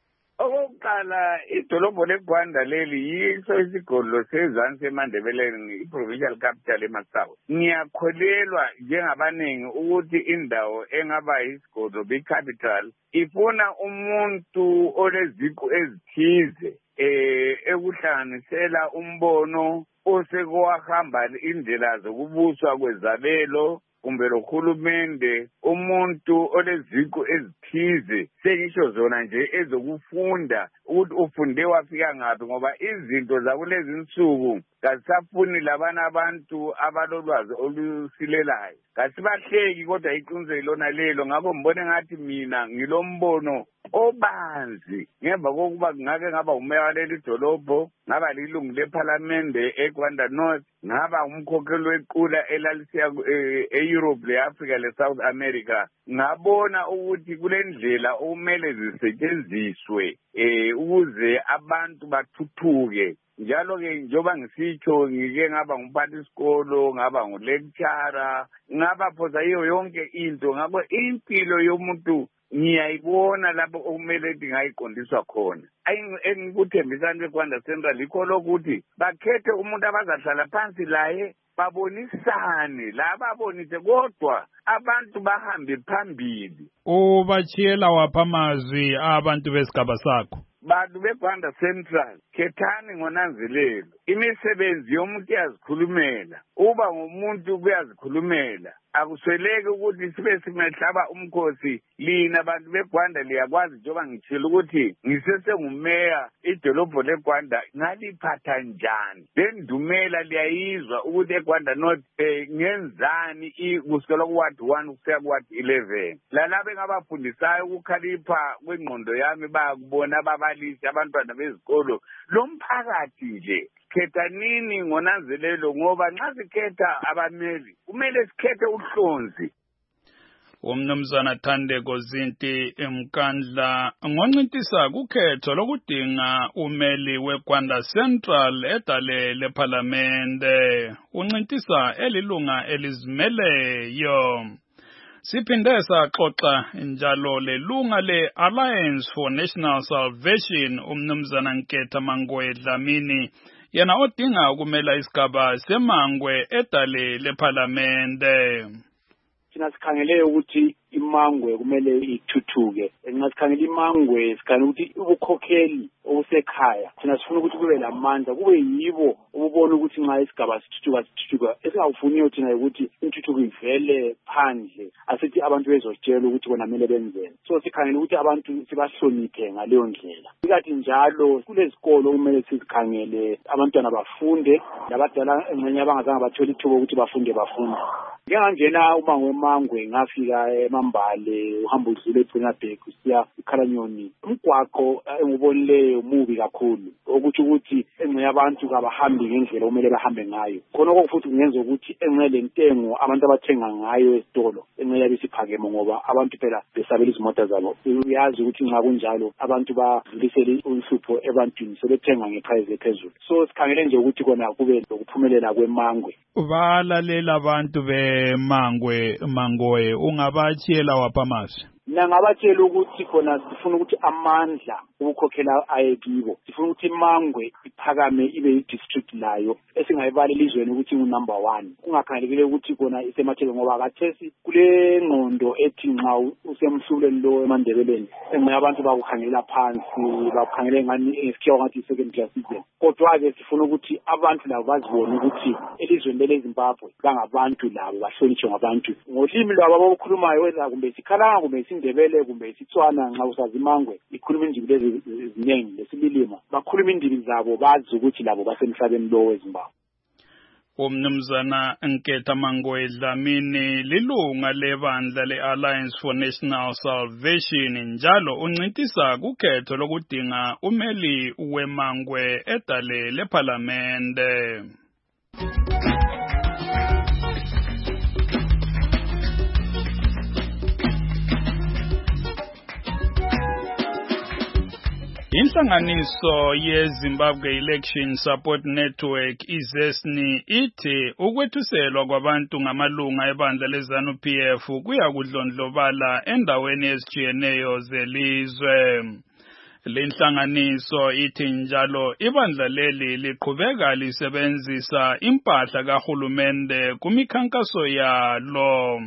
Okokuqala idolobho leGwanda leli yiso isigodlo sezansi eMandebeleni iprovincial capital eMasawu. Ngiyakholelwa njengabaningi ukuthi indawo engaba isigodlo capital ifuna umuntu oleziqu ezithize ekuhlanganisela umbono osekwahamba indlela zokubuswa kwezabelo kumbe lokhulumende umuntu oleziqu ezithize sengisho zona nje ezokufunda ukuthi ufunde wafika ngaphi ngoba izinto zakulezi insuku kasafuni labana abantu abalolwazi olusilelayo kasibahleki kodwa iqiniso ilona lelo ngakho mbone ngathi mina ngilombono obanzi ngemva kokuba ngake ngaba umeya waleli dolobho ngaba lilungu lephalamende eGwanda North ngaba umkhokheli wequla elalisiya eEurope leAfrica leSouth America ngabona ukuthi kulendlela okumele zisetshenziswe ukuze abantu bathuthuke njalo ke njoba ngisitsho ngike ngaba ngumphathi isikolo ngaba ngulecturer ngaba phoza yonke into ngakho impilo yomuntu ngiyayibona lapho okumele ngayiqondiswa khona engikuthembisani beGwanda Central ikho lokuthi bakhethe umuntu abazahlala phansi laye babonisane laba bonise kodwa abantu bahambe phambili. Ubachiyela wapha amazwi abantu besigaba sakho. Bantu beGwanda Central khethani ngonanzelelo imisebenzi yomuntu yazikhulumela uba ngumuntu kuyazikhulumela akusweleke ukuthi sibe simehlaba umkhosi lina bantu beGwanda liyakwazi njengoba ngitshilo ukuthi ngisesengumeya idolobho leGwanda ngaliphatha njani lendumela liyayizwa ukuthi eGwanda North ngenzani kusukela kuward 1 kusiya kuward 11 lalabo engabafundisayo ukukhalipha kwengqondo yami bayakubona ababalisi abantwana bezikolo lo mphakathi nje khetha nini ngonanzelelo ngoba nxa sikhetha abameli kumele sikhethe uhlonzi. Umnumzana Thandeko Zintimkandla ngoncintisa kukhetho lokudinga umeli weGwanda Central edale lephalamende uncintisa elilunga elizimeleyo. Siphinde saxoxa njalo lelunga le-Alliance for National Salvation umnumzana Nketha Mangwe Dlamini yena odinga ukumela isigaba seMangwe edale lephalamende. Thina sikhangele ukuthi iMangwe kumele ithuthuke nxa sikhangela iMangwe sikhangela ukuthi ubukhokheli obusekhaya thina sifuna ukuthi kube lamandla kube yibo ubona ukuthi nxa isigaba sithuthuka esingawufuniyo thina ukuthi intuthuko ivele phandle asithi abantu bezotshela ukuthi bona kumele benzeni so sikhangela ukuthi abantu sibahloniphe ngaleyo ndlelaikathi njalo kulezikolo kumele sizikhangele abantwana bafunde labadala engxenye abangazange bathola ithuba ukuthi bafunde ngiyangena uMangwe ngafika eMambale uhamba udlule eBhekabhek usiya eKhalanyoni umgwaqo engubonileyo mubi kakhulu ukuthi engxenye abantu kabahambi ngendlela okumele bahambe ngayo khona okufuthi kungenza ukuthi engxenye lentengo abantu abathenga ngayo esitolo engxenye yabisiphakeme ngoba abantu phela besabela izimota zabo uyazi ukuthi nxa kunjalo abantu badlulisele unhlupho ebantwini sebethenga ngeprice ephezulu so sikhangele nje ukuthi kona kube lokuphumelela kweMangwe balalela abantu Mangwe ungabachiyela wapha amazwi. Nangabatshela ukuthi khona sifuna ukuthi amandla ukukhokhela ayekibo sifuna ukuthi iMangwe iphakame ibe i-district layo esingayibala elizweni ukuthi number 1 kungakhangelekile ukuthi khona isemathele ngoba kathesi kule ngqondo ethi nxa usemhlulweni lo eMandebeleni engxenye abantu bakukhangelela phansi bakukhangele ngani esikhiwa ngathi second class citizen kodwa ke sifuna ukuthi abantu labo bazibone ukuthi elizweni leZimbabwe bangabantu labo bahlonitshwe ngabantu ngolimi lwabo abakhulumayo wena kumbe sikhalanga kumbe Ndebele kumbe isitswana nxa usazi iMangwe ikhuluma indimi lezi eziningi lesibilimo bakhuluma indimi zabo bazi ukuthi labo basemhlabeni lo weZimbabwe. Umnumzana Nketha Mangwe Dlamini lilunga lebandla le-Alliance for National Salvation njalo uncintisa kukhetho lokudinga umeli weMangwe edale lephalamende. Inhlanganiso yeZimbabwe Election Support Network iZESNI ithi ukwethuselwa kwabantu ngamalunga ebandla leZANU-PF kuyakudlondlobala endaweni ezijiyeneyo zelizwe. Lenhlanganiso ithi njalo ibandla leli liqhubeka lisebenzisa impahla kahulumende kumikhankaso yalo.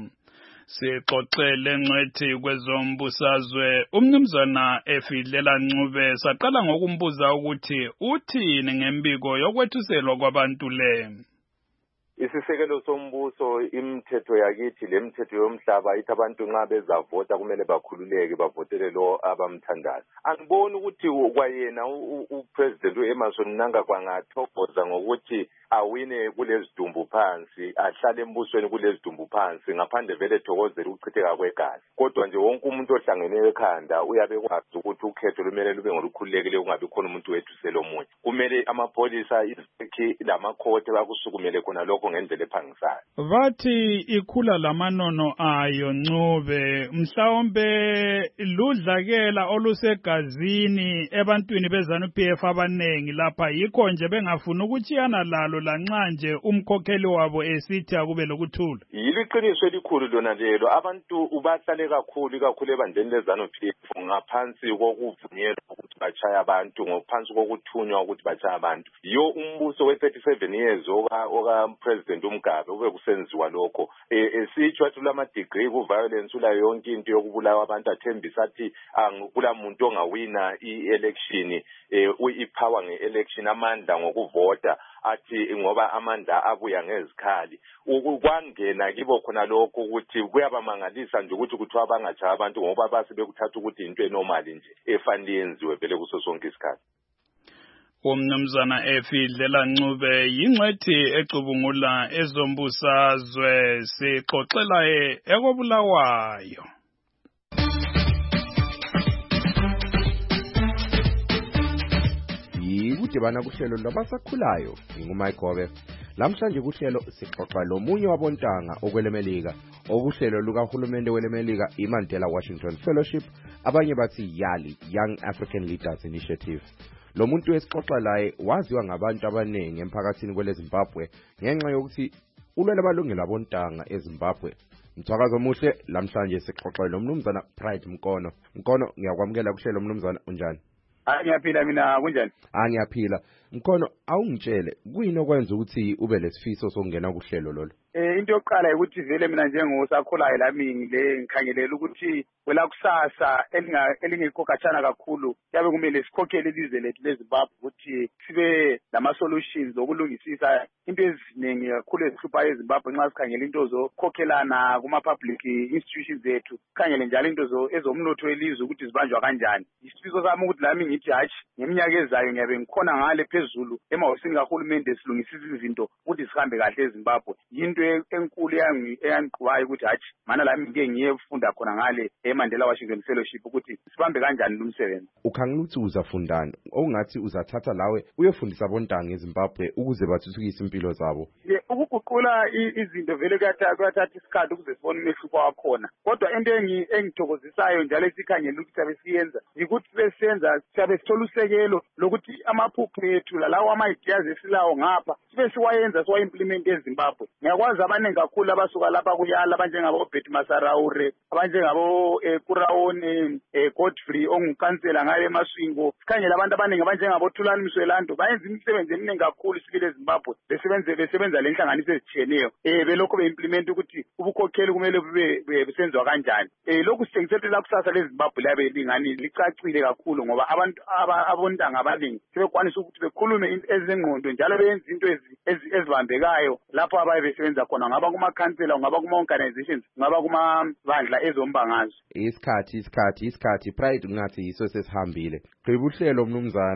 Sixoxele ngcwethi kwezombusazwe umnumzana Efidlela Ncube saqala ngokumbuza ukuthi uthini ngembiko yokwethuselwa kwabantu le. Isisekelo sombuso imithetho yakithi lemithetho yomhlaba ithi abantu nxa bezavota kumele bakhululeke bavotele lo abamthandayo. Angiboni ukuthi kwayena uPresident uEmmerson Mnangagwa ngathokoza ngokuthi awine kulezidumbu phansi ahlale embusweni kulezidumbu phansi ngaphandle vele ethokozela ukuchitheka kwegazi. Kodwa nje wonke umuntu ohlangeneyo ekhanda uyabe kwazi ukuthi ukhetho lumele lube ngolukhululekile kungabi khona umuntu wethusela omunye. Kumele amapholisa izikhi lamakhothe bakusukumele khona lokho ngendlela ephangisayo. Bathi ikhula lamanono ayo Ncube mhlawumbe ludlakela olusegazini ebantwini beZANU-PF abanengi lapha yikho nje bengafuna ukuchiyana lalo lanxa nje umkhokheli wabo esithi akube lokuthula. Yiliqiniso elikhulu lona lelo abantu ubahlale kakhulu ebandleni leZANU-PF ngaphansi kokuvunyelwa ukuthi bachaya abantu ngaphansi kokuthunywa ukuthi bachaya abantu. Yo umbuso we37 years oka President uMgabe ube kusenziwa lokho esitsho athi lama degree ku violence ula yonke into yokubulawa abantu athembisa athi kula muntu ongawina ielection ipower ngeelection amandla ngokuvota athi ngoba amandla abuya ngezikhali ukwangena kibo khona lokho ukuthi kuyabamangalisa nje ukuthi kuthiwa bangachaya abantu ngoba base bekuthatha ukuthi into enormal nje efanele yenziwe vele kuso sonke isikhathi. Umnumzana Efidlela Ncube yingcwethi ecubungula ezombusazwe sixoxela ekobulawayo. Yikudibana kuhlelo labasakhulayo ngingumike Gobe. Lamhlanje kuhlelo sixoxa lomunye wabontanga okwelemelika okuhlelo lukahulumende welemelika iMandela Washington Fellowship abanye bathi YALI Young African Leaders Initiative. Lo muntu esixoxa laye waziwa ngabantu abanengi emphakathini kweleZimbabwe ngenxa yokuthi ulwela abalungelo abontanga eZimbabwe. Mthakazo omuhle lamhlanje sixoxa nomnumzana Pride Mkono. Mkono ngiyakwamukela kuhlelo mnumzana unjani? Ngiyaphila mina kunjani? Ngiyaphila. Mkono awungitshele kuyini okwenza ukuthi ube lesifiso sokungena kuhlelo lolo? Into yokuqala ukuthi vele mina njengosakhulayo lami ngikhangelela ukuthi kwela kusasa elingekho khatshana kakhulu yabe kumele sikhokhele ilizwe lethu leZimbabwe ukuthi sibe lama solutions okulungisisa into eziningi kakhulu ezihlupha eZimbabwe nxa sikhangela into zokhokhelana kuma public institutions zethu sikhangele njalo into ezomnotho welizwe ukuthi zibanjwa kanjani. Isifiso sami ukuthi lami ngithi hatshi ngeminyaka ezayo ngiyabe ngikhona ngale phezulu emahofisini kahulumende silungisisa izinto ukuthi sihambe kahle eZimbabwe. Into enkulu eyangiqhubayo ukuthi hatshi mana lami ngike ngiyefunda khona ngale eMandela Washington Fellowship ukuthi sibambe kanjani lo msebenzi. Ukhangela ukuthi uzafundana okungathi uzathatha lawe uyefundisa abontanga eZimbabwe ukuze bathuthukise impilo zabo. Ukuguqula izinto vele kuyathatha isikhathi ukuze sibone umehluko wakhona. Kodwa into engithokozisayo njalo esikhangela ukuthi sabe siyenza ukuthi besenza sabe sithola usekelo lokuthi amaphupho ethu lawo ama-ideas esilawo ngapha sibe siwayenza siwa-implement eZimbabwe. Ngiyakwazi abaningi kakhulu abasuka lapha kuyala abanjengabo Betty Masaraure abanjengabo Kurawone Godfrey ongukansela ngale eMaswingo sikhangela abantu abaningi abanjengabo Thulani Mswelando bayenza imisebenzi eminingi kakhulu sibile eZimbabwe besebenza lenhlanganiso ezitshiyeneyo belokho be-implement ukuthi ubukhokheli kumele bube besenzwa kanjani. Lokhu sitshengisela la kusasa leZimbabwe labe lingani licacile kakhulu ngoba abantu abontanga abaningi sebekwanisa ukuthi bekhulume ezengqondo njalo beyenza into ezibambekayo lapho abaye besebenza khona ngaba kuma-council ngaba kuma-organizations ngaba kumabandla ezombangazwe. Isikhathi Pride ngathi yiso sesihambile. Gqiba uhlelo mnumzana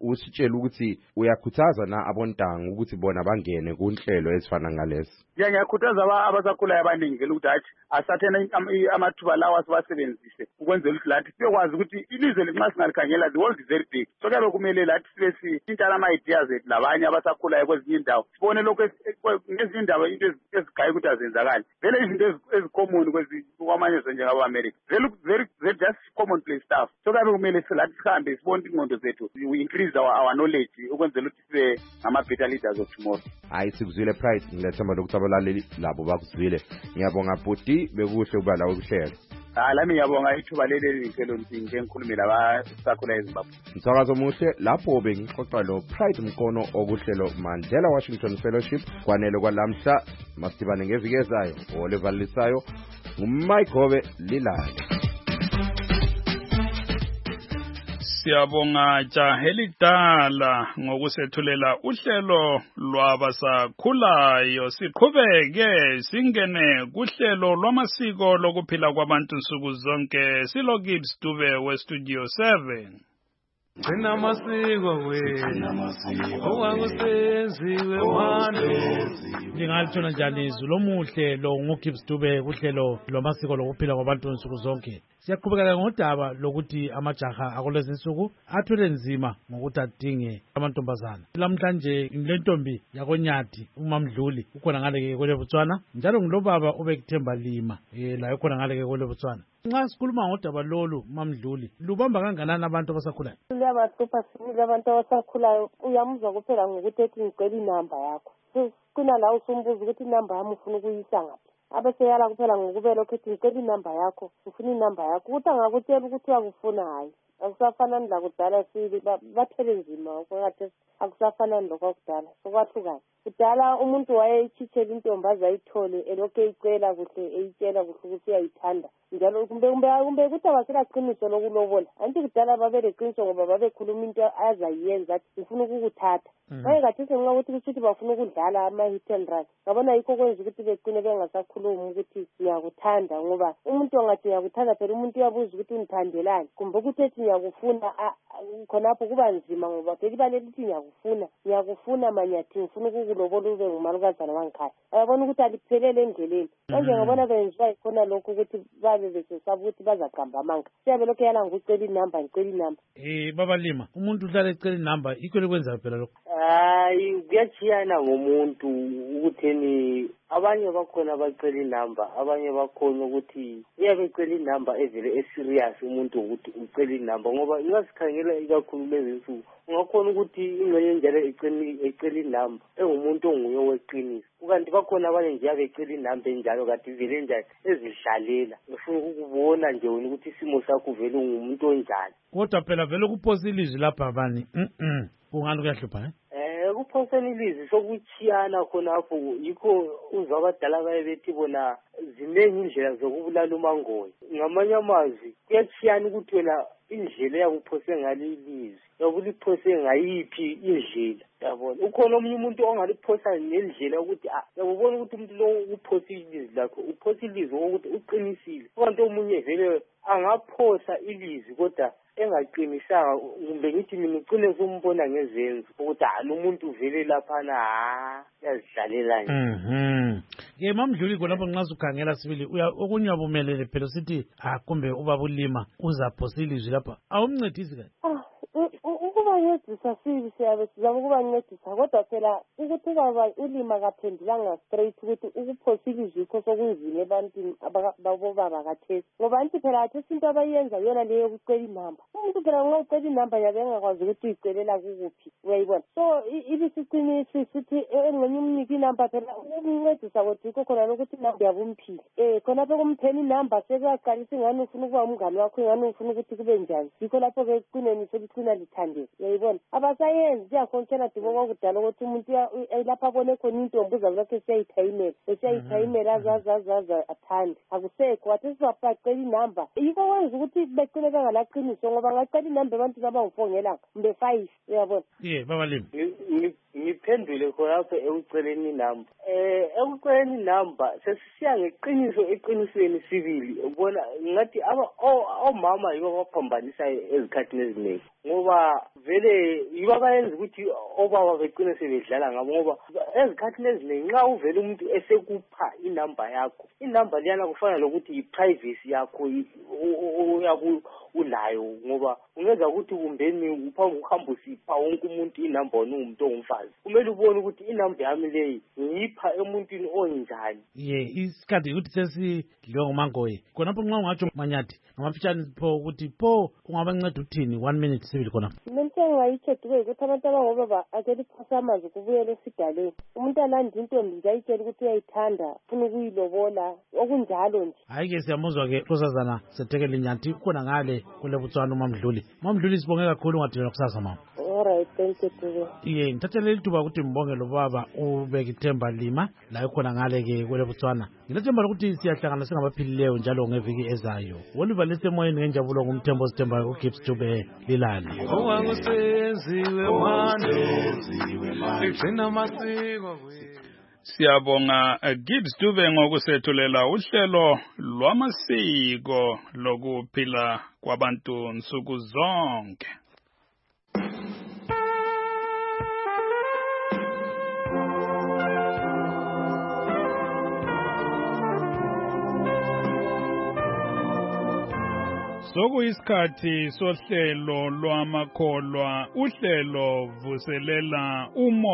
usitshela ukuthi uyakhuthaza na abontanga ukuthi bona bangene kunhlelo ezifana ngalesi. Ngiyakhuthaza abasakhulayo abaningi vele ukuthi hathi asathena amathuba lawa sibasebenzise ukwenzela ukuthi lathi siyokwazi ukuthi ilizwe nxa singalikhangela the world is very big. So kuyabe kumele lathi sibe sintshana ama-ideas ethu labanye abasakhulayo kwezinye indawo sibone lokhu ngezinye indawo into ezigaye ukuthi azenzakali vele izinto ezicommon kwamanye zwe njengabo-America very just commonplace stuff. So kuyabe kumele lathi sihambe sibone ingqondo zethu we increase our knowledge ukwenzela ukuthi sibe ngama-better leaders of tomorrow. Hayi sikuzwile Pride ngilethemba lokuthi abalaleli labo bakuzwile. Ngiyabonga bhuti bekuhle ukuba la ukuhlela. Lami ngiyabonga ithuba leli lihlelo ngikhulume labasakhulayo eZimbabwe. Msakazo muhle lapho bengixoxa lo Pride Mkono okuhlelo Mandela Washington Fellowship kwanele kwalamhla masidibane ngeviki ezayo olevalisayo nguMaigobe Lilale. Siyabonga jahelidala ngokusethulela uhlelo lwabasakhulayo. Siqhubeke singene kuhlelo lwamasiko lokuphila kwabantu nsuku zonke. Silokibs Dube weStudio 7. Gcina amasiko wena okwakusenziwe manje. Ngingalithola njani izulu omuhle lo nguGibs Dube kuhlelo lwamasiko lokuphila kwabantu nsuku zonke. Siyaqhubeka ngodaba lokuthi amajaha akulezi insuku athwele nzima ngokuthi adinge amantombazana. Lamhlanje ngilentombi yakonyati uMamdluli ukhona ngale kwele Botswana njalo ngilobaba obekuthemba lima la ukhona ngale kwele Botswana. Nxa sikhuluma ngodaba lolu Mamdluli lubamba kanganani abantu abasakhulayo? Luyabahlupha sibili abantu abasakhulayo uyamuzwa kuphela ngokuthi ethi ngicela inamba yakho. Kuna la usumbuza ukuthi inamba yami ufuna ukuyisa ngaphi. Abeseyala kuphela ngokubela ukuthi ngicela inamba yakho ufuna inamba yakho ukuthi angakutshela ukuthi uyakufuna hayi. Akusafanani la kudala sibili bathele nzima ukuthi akusafanani lokudala sokwahlukana. Kudala umuntu wayechithela intombi azayithole elokhu eyicela kuhle eyitshela kuhle ukuthi uyayithanda njalo kumbe ukuthi abasela qiniso lokulobola anti kudala babeleqiniso ngoba babekhuluma into azayenza athi ngifuna ukukuthatha manje kathi ngenxa ukuthi kuthi bafuna ukudlala ama-hit and run ngabona yikho kwenza ukuthi begcine bengasakhulumi ukuthi ngiyakuthanda ngoba umuntu angathi ngiyakuthanda phela umuntu uyabuza ukuthi ungithandelani kumbe ukuthi ethi ngiyakufuna khonapho kuba nzima ngoba phela ibalele ukuthi ngiyakufuna manyathi ngifuna ukukulobola ube ngumalukazana wangikhaya ayabona ukuthi aliphelele endleleni manje ngabona benziwa yikhona lokhu ukuthi babe besesaba ukuthi bazaqamba amanga siyabe lokhu yala ngicela inamba baba Lima umuntu uhlala ecela inamba ikho lekwenza phela lokho hayi kuyachiyana ngomuntu ukutheni abanye bakhona bacela inamba abanye bakhona ukuthi uyabecela inamba evele eserious umuntu ukuthi ucela inamba ngoba ingasikhangela ikakhulu lezi nsuku ungakhona ukuthi ingxenye njalo ecela inamba engumuntu onguye weqiniso ukanti bakhona abanye nje abecela inamba enjalo kade vele njani ezidlalela ufuna ukubona nje wena ukuthi isimo sakho vele ungumuntu onjani kodwa phela vele kuphosa ilizwi lapha bani kungani kuyahlupha kuphoseni ilizwi sokuchiyana khonapho yikho uzwa abadala baye bethi bona ziningi indlela zokubulala umangoyi ngamanye amazwi kuyachiyana ukuthi wena indlela yakuphose ngalo ilizwi yakuliphose ngayiphi indlela yabona ukhona omunye umuntu ongaliphosa nendlela ukuthi yabona ukuthi umuntu lo uphosa ilizwi lakho uphosa ilizwi ukuthi uqinisile ukanti omunye vele angaphosa ilizwi kodwa engaqinisanga kumbe ngithi mina ucine sumbona ngezenzo ukuthi lo muntu vele laphana yazidlalela nje ke Mamdluli khonapho nxa ukhangela sibili okunye uyabumelele phela sithi kumbe ubaba uLima uzaphosa ilizwi lapha awumncedisi kahle ukubancedisa siyabe sizama ukubancedisa kodwa phela ukuthi ubaba uLima kaphendulanga straight ukuthi ukuphosa ilizwi yikho sokunzima ebantwini babobaba kathesi ngoba anti phela kathesi into abayenza yona leyo yokucela inamba umuntu phela nxa ucela inamba yabe engakwazi ukuthi uyicelela kukuphi uyayibona so ibisiqinisi sithi engxenye umnika inamba phela ukuncedisa kodwa yikho khona lokuthi inamba yabo umphile khonapho kumphela inamba sekuyaqalisa ingane ufuna ukuba umngane wakho ingane ufuna ukuthi kube njani yikho lapho-ke ekucineni selicina lithandeka uyayibona abasayenzi kuyakhonkhela dibo kwakudala ukuthi umuntu lapho abone khona intombi uzabe lokho esiyayithayimela azazazaza athande akusekho wathi sizabacela inamba yikho kwenza ukuthi becine bengalaqiniso ngoba ngacela inamba ebantwini abangifongelanga mbe 5 uyabona baba Lima ngiphendule khonapho ekuceleni inamba ekuceleni inamba sesisiya ngeqiniso eqinisweni sibili ubona ngathi omama yibo abaphambanisayo ezikhathini eziningi ngoba vele yibo abayenza ukuthi obaba begcine sebedlala ngabo, ngoba ezikhathini eziningi nxa uvele umuntu esekupha inamba yakho, inamba liyana kufana lokuthi i-privacy yakho ulayo, ngoba ungenza ukuthi kumbeni uhamba usipha wonke umuntu inamba wona umuntu ongumfazi. Kumele ubone ukuthi inamba yami leyi ngiyipha emuntwini onjani. Isikhathi ukuthi sesidliwe nguMangoye. Khonapho nxa ungatsho Manyathi ngamafitshane pho ukuthi pho ungabanceda uthini 1 minute sibili khona. Mina engayitshela ukuthi abantu abangobaba akeli phasa amanzi kubuyela esidaleni. Umuntu alanda intombi nje ayitshela ukuthi uyayithanda, ufuna ukuyilobola, okunjalo nje. Hayi-ke siyamuzwa ke Nkosazana Sethekeli Nyathi khona ngale kule Botswana uMamdluli. Mamdluli sibonge kakhulu ungadilwa kusasa mama. Alright, thank you Dube. Ngithathele leli thuba ukuthi mbonge lo baba ubeke ithemba lima la khona ngale ke kule Botswana. Ngilethemba lokuthi siyahlangana singabaphilileyo njalo ngeviki ezayo. Woliva lesemoyeni ngenjabulo ngumthembo sithemba uGibbs Dube Lilani. Owakusenziwe manje sigcina amasiko. Siyabonga Gibbs Dube ngokusethulela uhlelo lwamasiko lokuphila kwabantu nsuku zonke. Sokuyisikhathi sohlelo lwamakholwa, uhlelo vuselela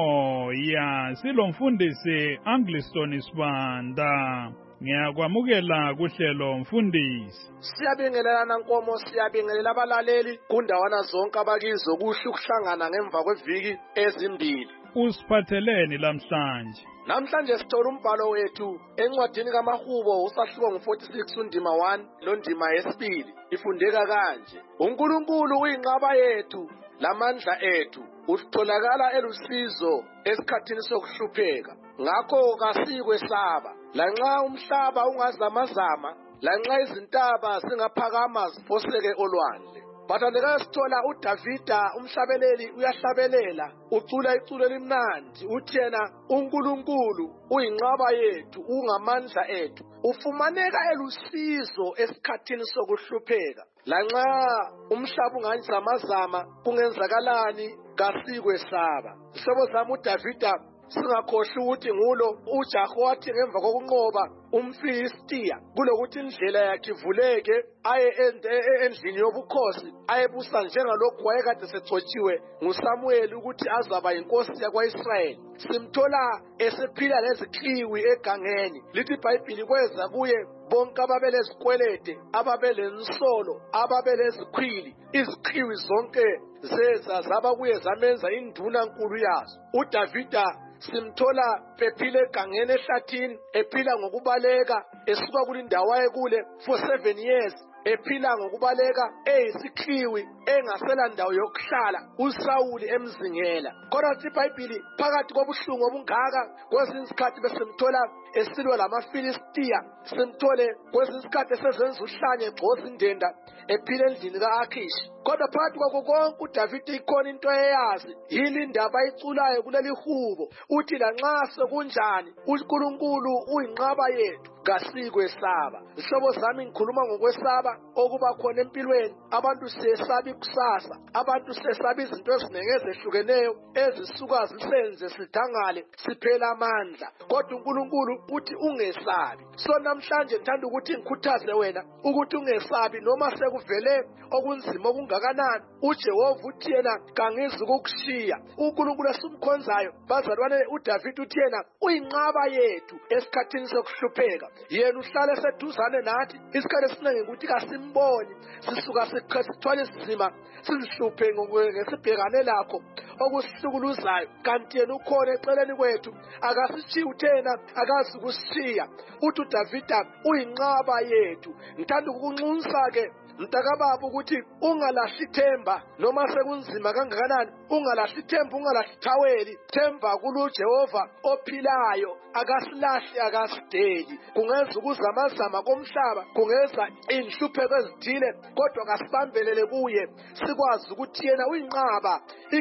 umoya. Silomfundisi Angliston Sibanda. Ngiyakwamukela kuhlelo mfundisi. Siyabingelelana Nkomo, siyabingelela abalaleli kundawana zonke abakizo kuhle ukuhlangana ngemva kweviki ezimbili. Usiphatheleni lamhlanje? Namhlanje sithola umbhalo wethu encwadini kaMahubo usahluko ngo-46 undima 1 londima yesibili. Ifundeka kanje: uNkulunkulu uyinqaba yethu, lamandla ethu, utholakala elusizo esikhathini sokuhlupheka. Ngakho kasikwesaba, lanxa umhlaba ungazamazama, lanxa izintaba zingaphakama ziphoseke olwandle. Bathandeka sithola uDavida umhlabeleli uyahlabelela, ucula iculo elimnandi, uthi yena uNkulunkulu uyinqaba yethu, ungamandla ethu, ufumaneka elusizo esikhathini sokuhlupheka. Lanxa umhlaba ungazamazama, kungenzakalani kasikwesaba. Zihlobo zami, uDavida singakhohlwa ukuthi ngulo uJahowathi ngemva kokunqoba umFilistiya, kulokuthi indlela yakhe ivuleke aye endlini yobukhosi ayebusa njengalokhu wayekade segcotshiwe nguSamuel ukuthi azaba yinkosi yakwa-Israyeli. Simthola esephila lezikliwi egangeni. Lithi iBhayibhili kweza kuye bonke ababelezikwelede, ababelensolo, ababelezikhwili, izikliwi zonke zeza zaba kuye zamenza induna nkulu yazo. uDavida simthola ephile egangeni ehlathini, ephila ngokubaleka, esuka kulindawo ayekule for 7 years, ephila ngokubaleka eyisikliwi engasela ndawo yokuhlala, uSawuli emzingela. Kodwa lithi iBhayibhili phakathi kobuhlungu obungaka, kwezinye izikhathi besimthola esilwa lamaFilistiya, simthole kwezinye izikhathi esezenza uhlanye egxoza indenda, ephile endlini ka-Akhishi. Kodwa phakathi kwakho konke uDavida ikhona into eyazi, yile indaba ayiculayo kuleli hubo, uthi lanxa sekunjani uNkulunkulu uyinqaba yethu, kasikwesaba. Zihlobo zami, ngikhuluma ngokwesaba okuba khona empilweni. Abantu siyesaba ikusasa, abantu siyesaba izinto eziningi ezehlukeneyo ezisuka zisenze sidangale, siphela amandla. Kodwa uNkulunkulu uthi ungesabi. So namhlanje ngithanda ukuthi ngikhuthaze wena ukuthi ungesabi noma sekuvele okunzima okungakanani. uJehova uthi yena kangizi ukukushiya. uNkulunkulu esumkhonzayo, bazalwane, uDavida uthi yena uyinqaba yethu esikhathini sokuhlupheka. Yena uhlala eseduzane nathi isikhathi esiningi ukuthi kasimboni, sisuka sithwala isizima sizihluphe ngesibhekane lakho okusihlukuluzayo, kanti yena ukhona eceleni kwethu, akasishiyi uthena, akazi ukusishiya. Uthi uDavida uyinqaba yethu. Ngithanda ukunxusa-ke mntakababa ukuthi ungalahli ithemba noma sekunzima kangakanani, ungalahli ithemba, ungalahli ithaweli. Themba kulo Jehova ophilayo, akasilahli, akasideli. Kungenza ukuzamazama komhlaba, kungenza inhlupheko ezithile, kodwa kasibambelele kuye, sikwazi ukuthi yena uyinqaba, igama lakhe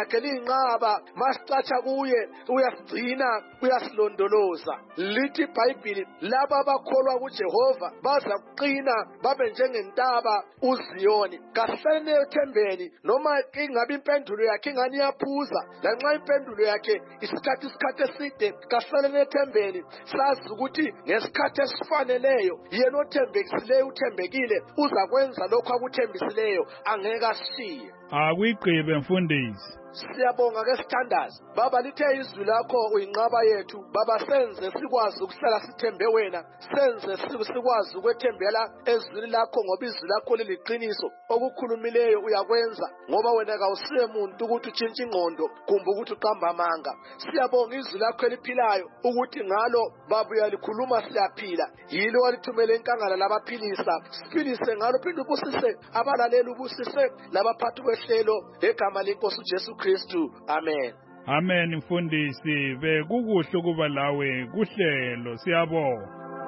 lakhe liyinqaba masicatsha kuye uyasigcina uyasilondoloza. Lithi iBhayibhili laba abakholwa kuJehova baza kuqina babe njengentaba uZiyoni. Kahlale ethembeni noma ingabe impendulo yakhe ingani iyaphuza, lanxa impendulo yakhe isikhathi eside, kahlale ethembeni sazi ukuthi ngesikhathi esifaneleyo yena othembekisileyo uthembekile uzakwenza lokho akuthembisileyo, angeke asishiye. Akuyigqibe mfundisi. Siyabonga ke sithandazi baba, lithe izwi lakho uyinqaba yethu baba, senze sikwazi ukuhlala sithembe wena, senze sikwazi ukwethembela ezwini lakho ngoba izwi lakho liliqiniso. Okukhulumileyo uyakwenza ngoba wena kawusiye muntu ukuthi utshintshe ingqondo kumbe ukuthi uqamba amanga. Siyabonga izwi lakho eliphilayo ukuthi ngalo baba uyalikhuluma siyaphila, yilo walithumela enkangala labaphilisa. Siphilise ngalo, phinde ubusise abalaleli, ubusise labaphathi behlelo egama lenkosi uJesu Kristu. Amen. Amen mfundisi, bekukuhle ukuba lawe kuhlelo, siyabonga.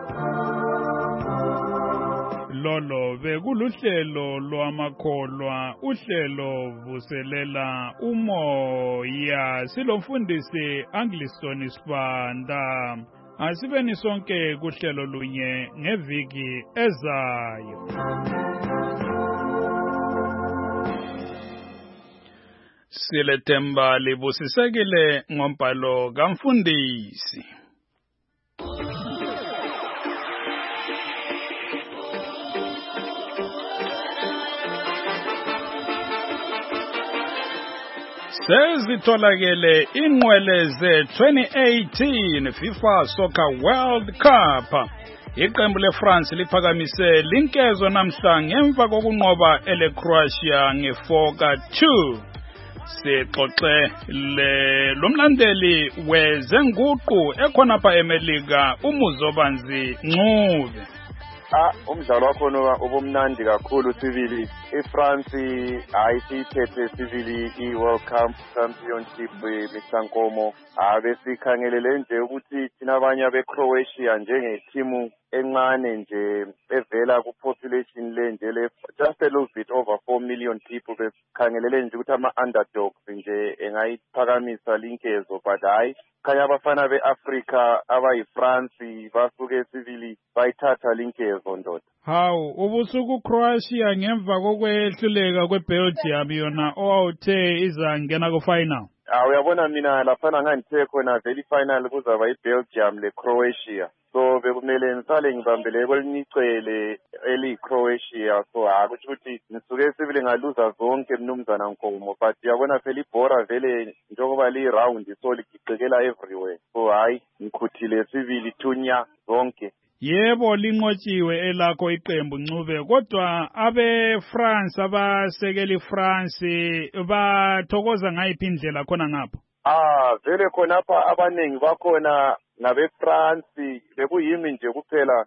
Lolo bekuluhlelo lwamakholwa, uhlelo vuselela umoya. Silomfundisi Anglison Sibanda. Asibeni sonke kuhlelo lunye ngeviki ezayo. Silethemba libusisekile ngombhalo kamfundisi. Sezitholakele inqwele ze-2018 FIFA Soccer World Cup. Iqembu leFrance liphakamise linkezo namhla ngemva kokunqoba eleCroatia nge4-2. Sixoxe lomlandeli wezenguqu ekhonapha eMelika uMuzobanzi Ncube. Umdlalo wakhona ubumnandi kakhulu sibili. iFrance ayisithethe sibili iWorld Cup Championship misankomo. Besikhangelele nje ukuthi thina abanye abeCroatia njengethimu encane nje evela kupopulation lenje le just a little bit over 4 million people, besikhangelele nje ukuthi ama-underdogs nje engayiphakamisa linkezo, but hayi khanya abafana beAfrika abayiFrance basuke sibili bayithatha linkezo ndoda. Hawu, ubusuku Croatia ngemva kokwehluleka kweBelgium yona owawuthe izangena ku-final. Uyabona mina laphana ngangithe khona vele final kuzaba iBelgium leCroatia, so bekumele ngisale ngibambele kwelinye icele eliyiCroatia, so kusho ukuthi ngisuke sibili ngaluza zonke mnumzana Nkomo, but uyabona phela ibhora vele njengoba liyi-round so ligiqikela everywhere, so hayi ngikhuthile sibili thunya zonke. Yebo linqotshiwe elakho iqembu Ncube, kodwa abe-France abasekeli France bathokoza ngayiphi indlela khona ngapho? Vele khonapha abanengi bakhona ngabe-France, bekuyimi nje kuphela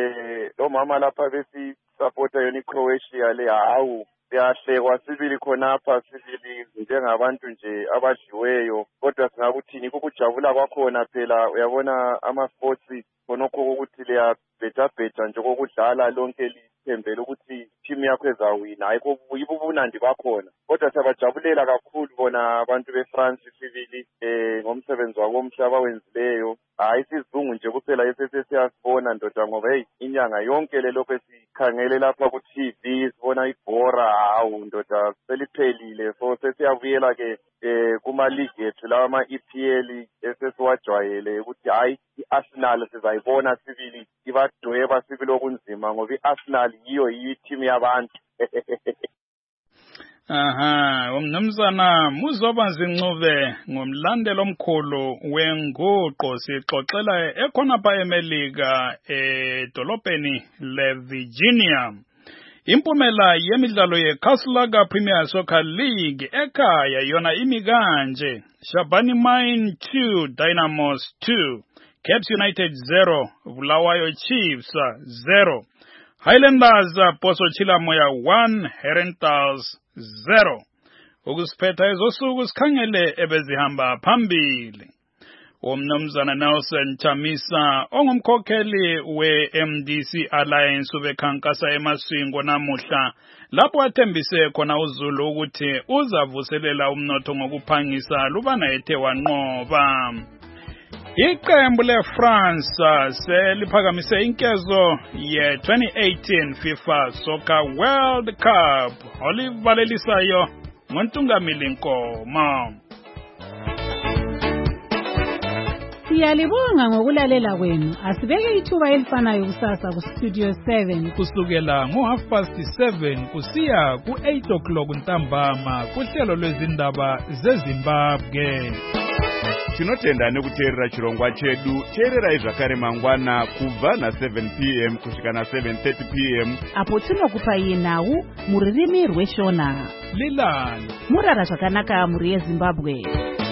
lo mama lapha besisapota yona iCroatia le, hawu siyahlekwa sibili khonapha sibili njengabantu nje abadliweyo, kodwa singakuthini ukujabula kwakhona phela uyabona ama-sports khonokho kokuthi liyabhejabheja nje kokudlala lonke lithembele ukuthi team yakho ezawina, ayikho yibo ubunandi bakhona, kodwa siyabajabulela kakhulu bona abantu beFrance sibili ngomsebenzi wabo omhle abawenzileyo. Hayi sizungu nje kuphela esesiyasibona ndoda, ngoba hey inyanga yonke lelokho esikhangele lapha ku-TV sibona ibhora, hawu ndoda seliphelile, so sesiyabuyela ke kuma-league yethu lawa ama-EPL esesiwajwayele ukuthi hayi i-Arsenal sizayibona sibili ibadweba sibili okunzima, ngoba i-Arsenal yiyo i-team yabantu. Umnumzana Muzobanzi Ncube ngomlandeli omkhulu wenguqo, sixoxela ekhonapha eMelika edolobheni leVirginia. Impumela yemidlalo yeCastle Premier Soccer League ekhaya yona imi kanje: Shabani Mine 2, Dynamos 2, Caps United 0, Bulawayo Chiefs 0, Highlanders Poso Chilamoya 1, Herentals 0. Ukusiphetha ezosuku sikhangele ebezihamba phambili. umnumzana Nelson Chamisa ongumkhokheli we-MDC Alliance ubekhankasa eMasvingo namuhla lapho athembise khona uZulu ukuthi uzavuselela umnotho ngokuphangisa lubana ethe wanqoba. Iqembu leFrance seliphakamise inkezo ye-2018 FIFA Soccer World Cup olivalelisayo ngoNtungamili Nkomo. Siyalibonga ngokulalela kwenu. Asibeke ithuba elifanayo kusasa ku Studio 7 kusukela ngo7:30 kusiya ku8 ntambama kuhlelo lwezindaba zeZimbabwe. Tinotenda nekuteerera chirongwa chedu. Teererai zvakare mangwana kubva na7 p.m. kusvika na7:30 p.m. apo tinokupai nhau muririmi rweShona. Lilani murara zvakanaka muri yeZimbabwe.